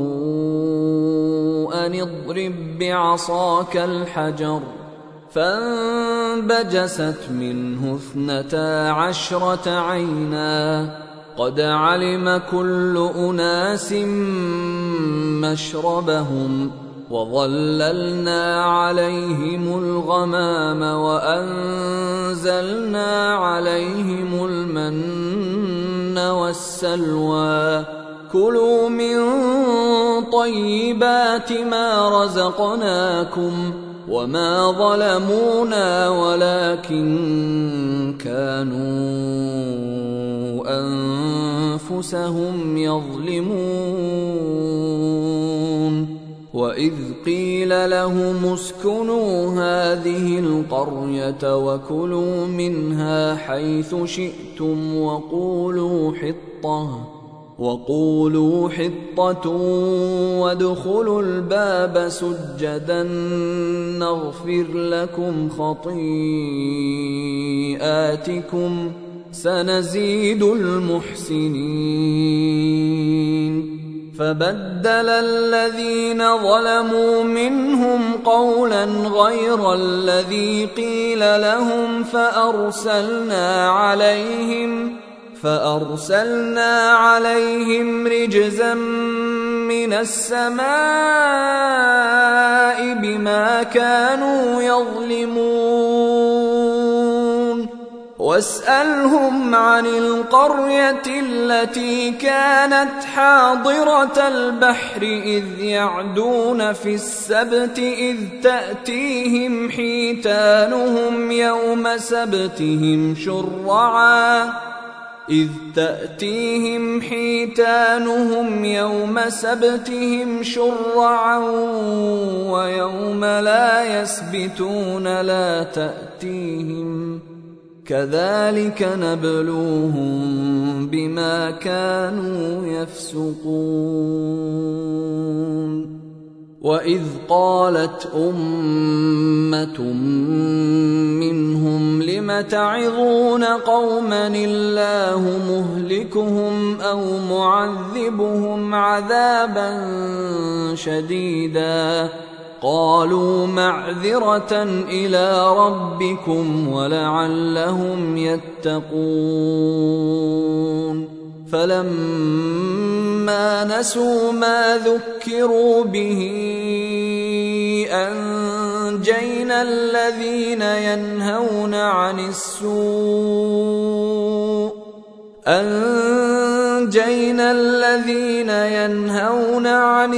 أن اضرب بعصاك الحجر فانبجست منه اثنتا عشرة عينا قد علم كل أناس مشربهم وظللنا عليهم الغمام وأنزلنا عليهم المن والسلوى كلوا من طيبات ما رزقناكم وما ظلمونا ولكن كانوا أنفسهم يظلمون وإذ قيل لهم اسكنوا هذه القرية وكلوا منها حيث شئتم وقولوا حطة وقولوا حطة وادخلوا الباب سجدا نغفر لكم خطيئاتكم سنزيد المحسنين فبدل الذين ظلموا منهم قولا غير الذي قيل لهم فأرسلنا عليهم فأرسلنا عليهم رجزا من السماء بما كانوا يظلمون واسألهم عن القرية التي كانت حاضرة البحر إذ يعدون في السبت إذ تأتيهم حيتانهم يوم سبتهم شرعا إذ تأتيهم حيتانهم يوم سبتهم شرعا ويوم لا يسبتون لا تأتيهم كذلك نبلوهم بما كانوا يفسقون وإذ قالت أمة منهم لم تعظون قوما الله مهلكهم أو معذبهم عذابا شديدا قالوا معذرة إلى ربكم ولعلهم يتقون فلما نسوا ما ذكروا به أنجينا الذين ينهون عن السوء أنجينا الذين ينهون عن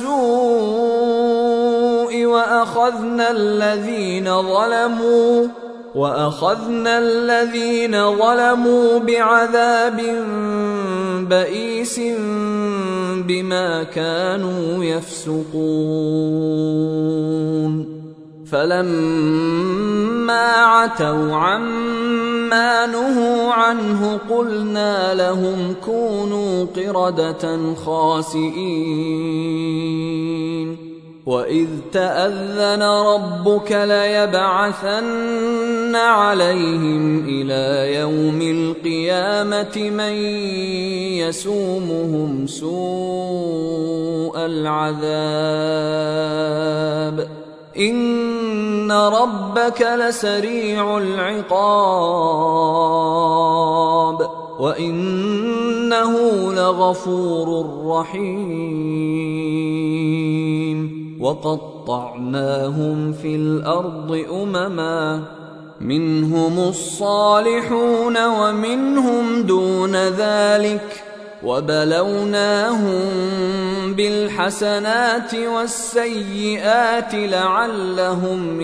السوء وأخذنا الذين ظلموا وأخذنا الذين ظلموا بعذاب بئيس بما كانوا يفسقون فلما عتوا عما نهوا عنه قلنا لهم كونوا قردة خاسئين وإذ تأذن ربك ليبعثن عليهم إلى يوم القيامة من يسومهم سوء العذاب إن ربك لسريع العقاب وإنه لغفور رحيم وقطعناهم في الأرض أمما منهم الصالحون ومنهم دون ذلك وبلوناهم بالحسنات والسيئات لعلهم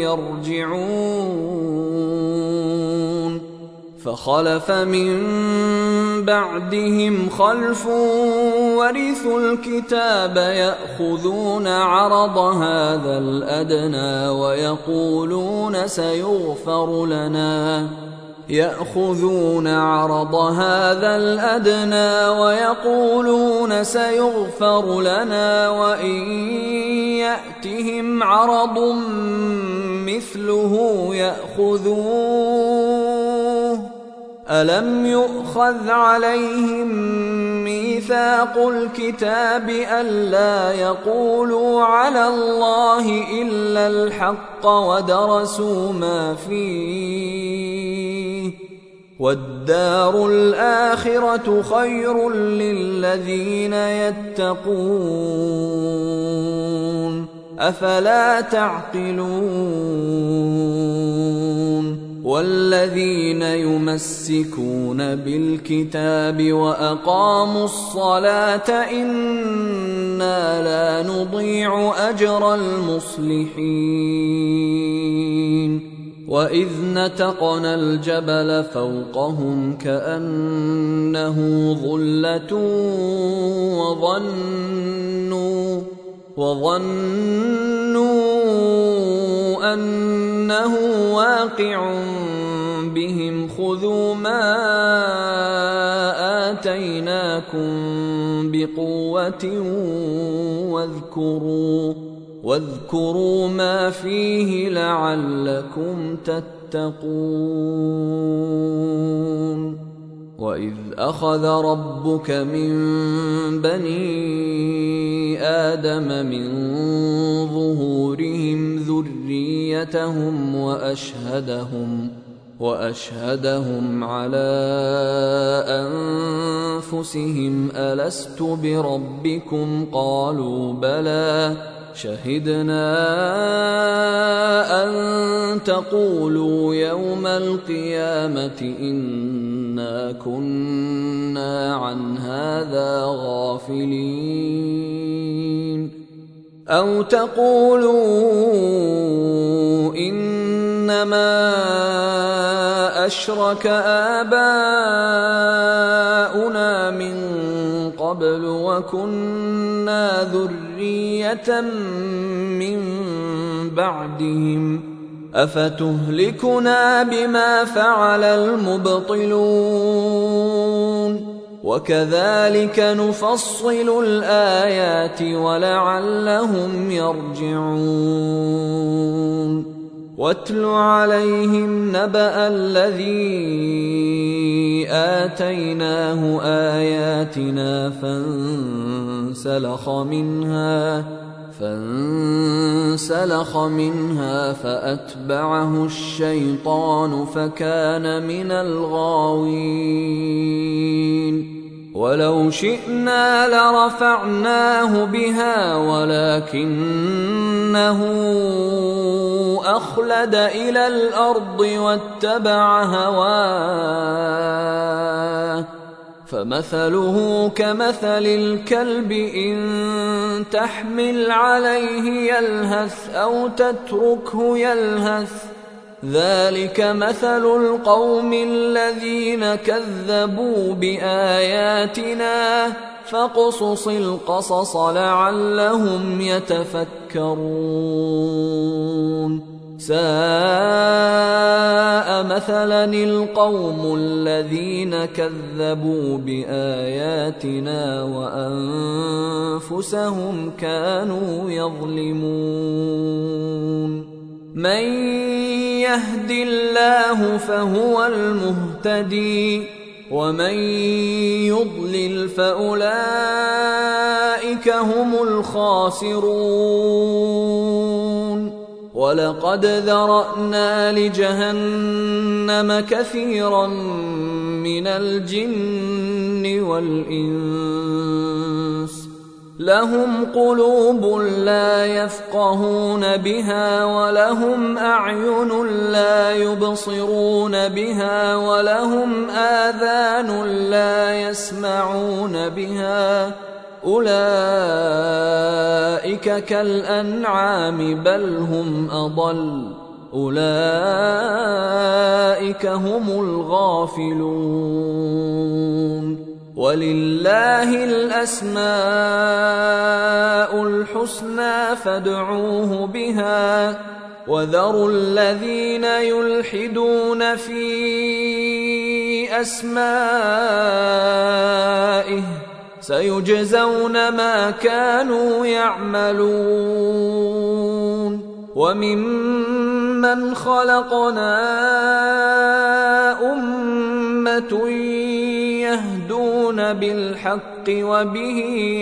يرجعون فخلف من بعدهم خلف ورثوا الكتاب يأخذون عرض هذا الأدنى ويقولون سيغفر لنا يأخذون عرض هذا الأدنى ويقولون سيغفر لنا وإن يأتهم عرض مثله يأخذوه ألم يؤخذ عليهم ميثاق الكتاب ألا يقولوا على الله إلا الحق ودرسوا ما فيه والدار الآخرة خير للذين يتقون أفلا تعقلون والذين يمسكون بالكتاب وأقاموا الصلاة إنا لا نضيع أجر المصلحين وإذ نتقنا الجبل فوقهم كأنه ظلة وظنوا وظنوا أنه واقع بهم خذوا ما آتيناكم بقوة واذكروا واذكروا ما فيه لعلكم تتقون وإذ أخذ ربك من بني آدم من ظهورهم ذريتهم وأشهدهم وأشهدهم على أنفسهم ألست بربكم قالوا بلى شهدنا أن تقولوا يوم القيامة إنا كنا عن هذا غافلين أو تقولوا إنما أشرك آباؤنا من قبل وكنا ذرية من بعدهم أفتهلكنا بما فعل المبطلون وكذلك نفصل الآيات ولعلهم يرجعون واتل عليهم نبأ الذي آتيناه آياتنا فانسلخ منها فانسلخ منها فأتبعه الشيطان فكان من الغاوين ولو شئنا لرفعناه بها ولكنه أخلد إلى الأرض واتبع هواه فمثله كمثل الكلب إن تحمل عليه يلهث أو تتركه يلهث ذلك مثل القوم الذين كذبوا بآياتنا فاقصص القصص لعلهم يتفكرون ساء مثلا القوم الذين كذبوا بآياتنا وأنفسهم كانوا يظلمون من يهد الله فهو المهتدي ومن يضلل فأولئك هم الخاسرون ولقد ذرأنا لجهنم كثيرا من الجن والإنس لهم قلوب لا يفقهون بها ولهم أعين لا يبصرون بها ولهم آذان لا يسمعون بها أولئك كالأنعام بل هم أضل أولئك هم الغافلون ولله الأسماء الحسنى فادعوه بها وذروا الذين يلحدون في أسمائه سيجزون ما كانوا يعملون وممن خلقنا أمة يهدون بالحق وبه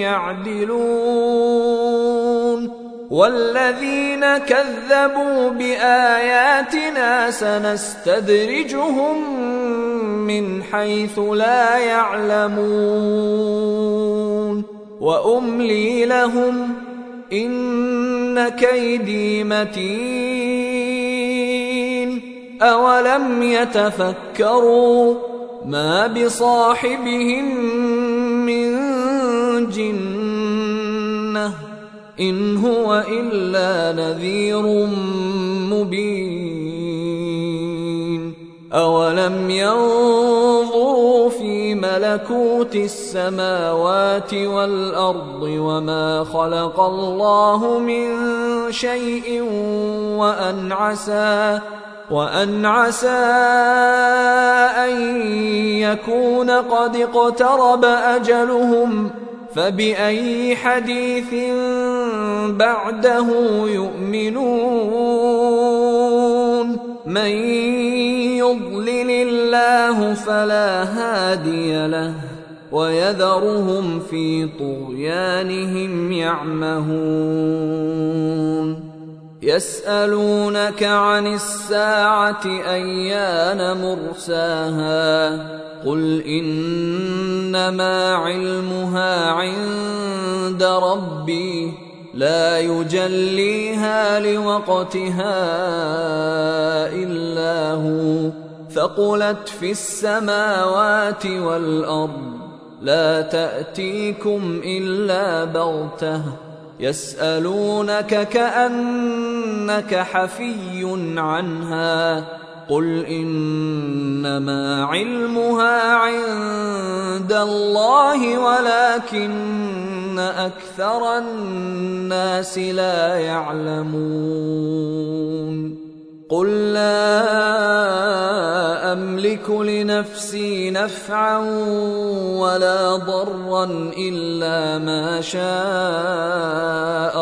يعدلون والذين كذبوا بآياتنا سنستدرجهم من حيث لا يعلمون وأملي لهم إن كيدي متين أولم يتفكروا ما بصاحبهم من جنة إن هو إلا نذير مبين أولم ينظروا في ملكوت السماوات والأرض وما خلق الله من شيء وأن عسى وأن عسى أن يكون قد اقترب أجلهم فبأي حديث بعده يؤمنون من يضلل الله فلا هادي له ويذرهم في طغيانهم يعمهون يسألونك عن الساعة أيان مرساها قل إنما علمها عند ربي لا يجليها لوقتها إلا هو ثقلت في السماوات والأرض لا تأتيكم إلا بغتة يسألونك كأنك حفي عنها قل إنما علمها عند الله ولكن أكثر الناس لا يعلمون قل لا أملك لنفسي نفعا ولا ضرا إلا ما شاء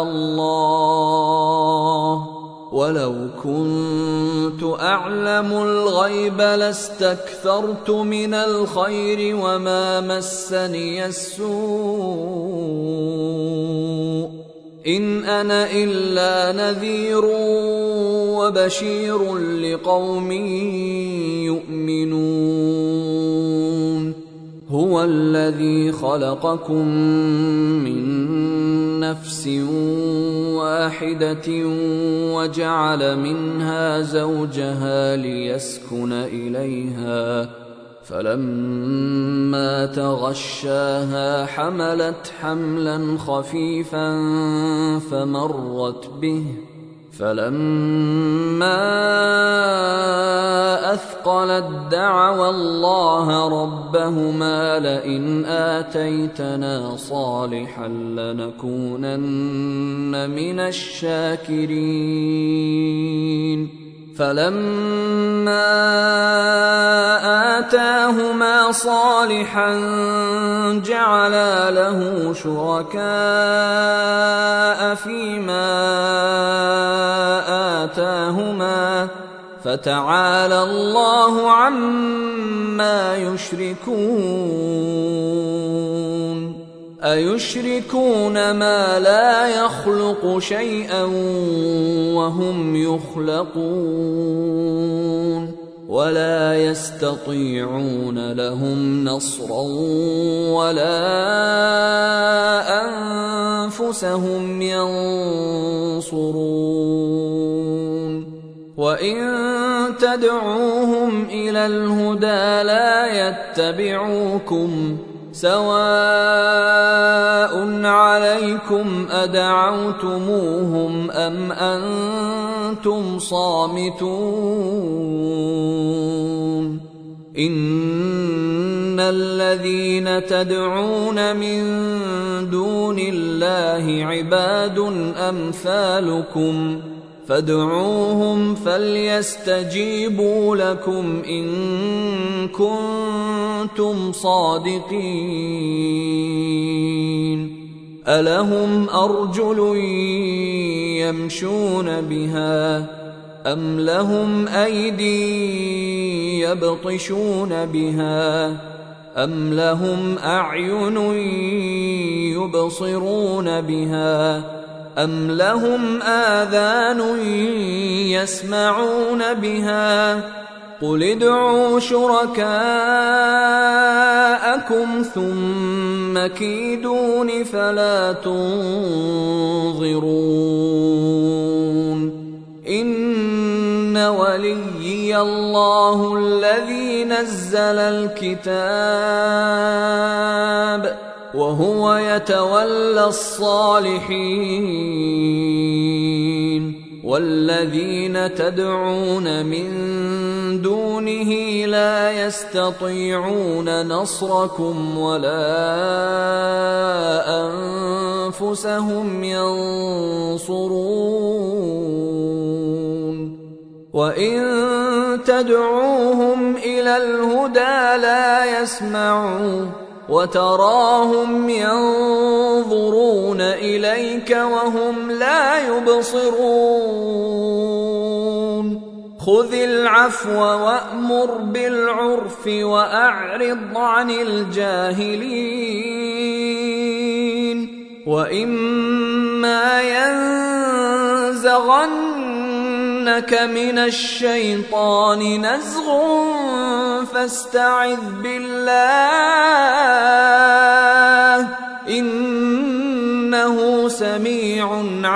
الله ولو كنت أعلم الغيب لاستكثرت من الخير وما مسني السوء إن أنا إلا نذير وبشير لقوم يؤمنون هو الذي خلقكم من نفس واحدة وجعل منها زوجها ليسكن إليها فلما تغشاها حملت حملا خفيفا فمرت به فلما أثقلت دعوا الله ربهما لئن آتيتنا صالحا لنكونن من الشاكرين فلما آتاهما صالحا جعلا له شركاء فيما آتاهما فتعالى الله عما يشركون أيشركون ما لا يخلق شيئا وهم يخلقون ولا يستطيعون لهم نصرا ولا أنفسهم ينصرون وإن تدعوهم إلى الهدى لا يتبعوكم سواء عليكم أدعوتموهم أم أنتم صامتون إن الذين تدعون من دون الله عباد أمثالكم فادعوهم فليستجيبوا لكم إن كنتم صادقين. ألهم أرجل يمشون بها أم لهم أيدي يبطشون بها أم لهم أعين يبصرون بها أم لهم آذان يسمعون بها قل ادعوا شركاءكم ثم كيدون فلا تنظرون. إن وليي الله الذي نزل الكتاب وهو يتولى الصالحين. والذين تدعون من دونه لا يستطيعون نصركم ولا أنفسهم ينصرون. وإن تدعوهم إلى الهدى لا يسمعون وتراهم ينظرون إليك وهم لا يبصرون. خذ العفو وأمر بالعرف وأعرض عن الجاهلين. وإما ينزغنك من الشيطان نزغ فاستعذ بالله إنه سميع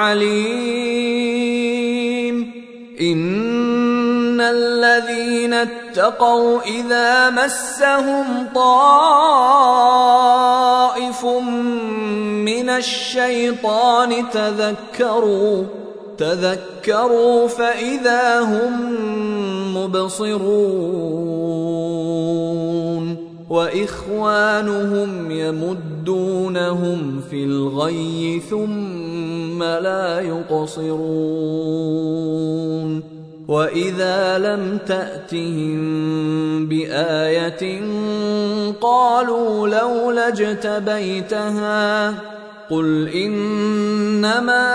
عليم. إن الذين اتقوا إذا مسهم طائف من الشيطان تذكروا تذكروا فإذا هم مبصرون. وإخوانهم يمدونهم في الغي ثم لا يقصرون. وإذا لم تأتهم بآية قالوا لولا اجتبيتها قل إنما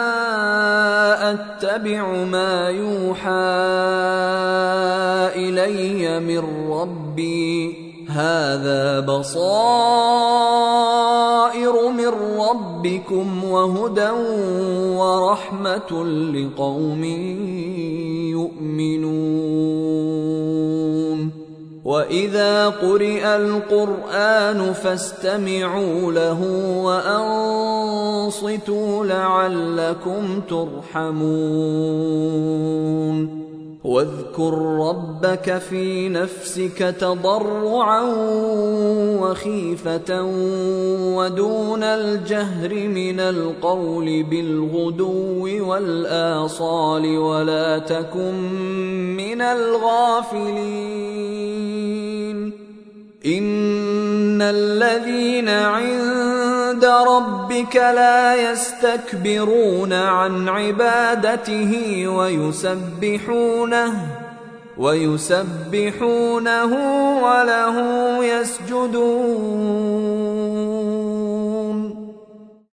أتبع ما يوحى إلي من ربي هذا بصائر من ربكم وهدى ورحمة لقوم يؤمنون. وإذا قرئ القرآن فاستمعوا له وأنصتوا لعلكم ترحمون. واذكر ربك في نفسك تضرعا وخيفة ودون الجهر من القول بالغدو والآصال ولا تكن من الغافلين. إن الذين عند ربك لا يستكبرون عن عبادته ويسبحونه ويسبحونه وله يسجدون.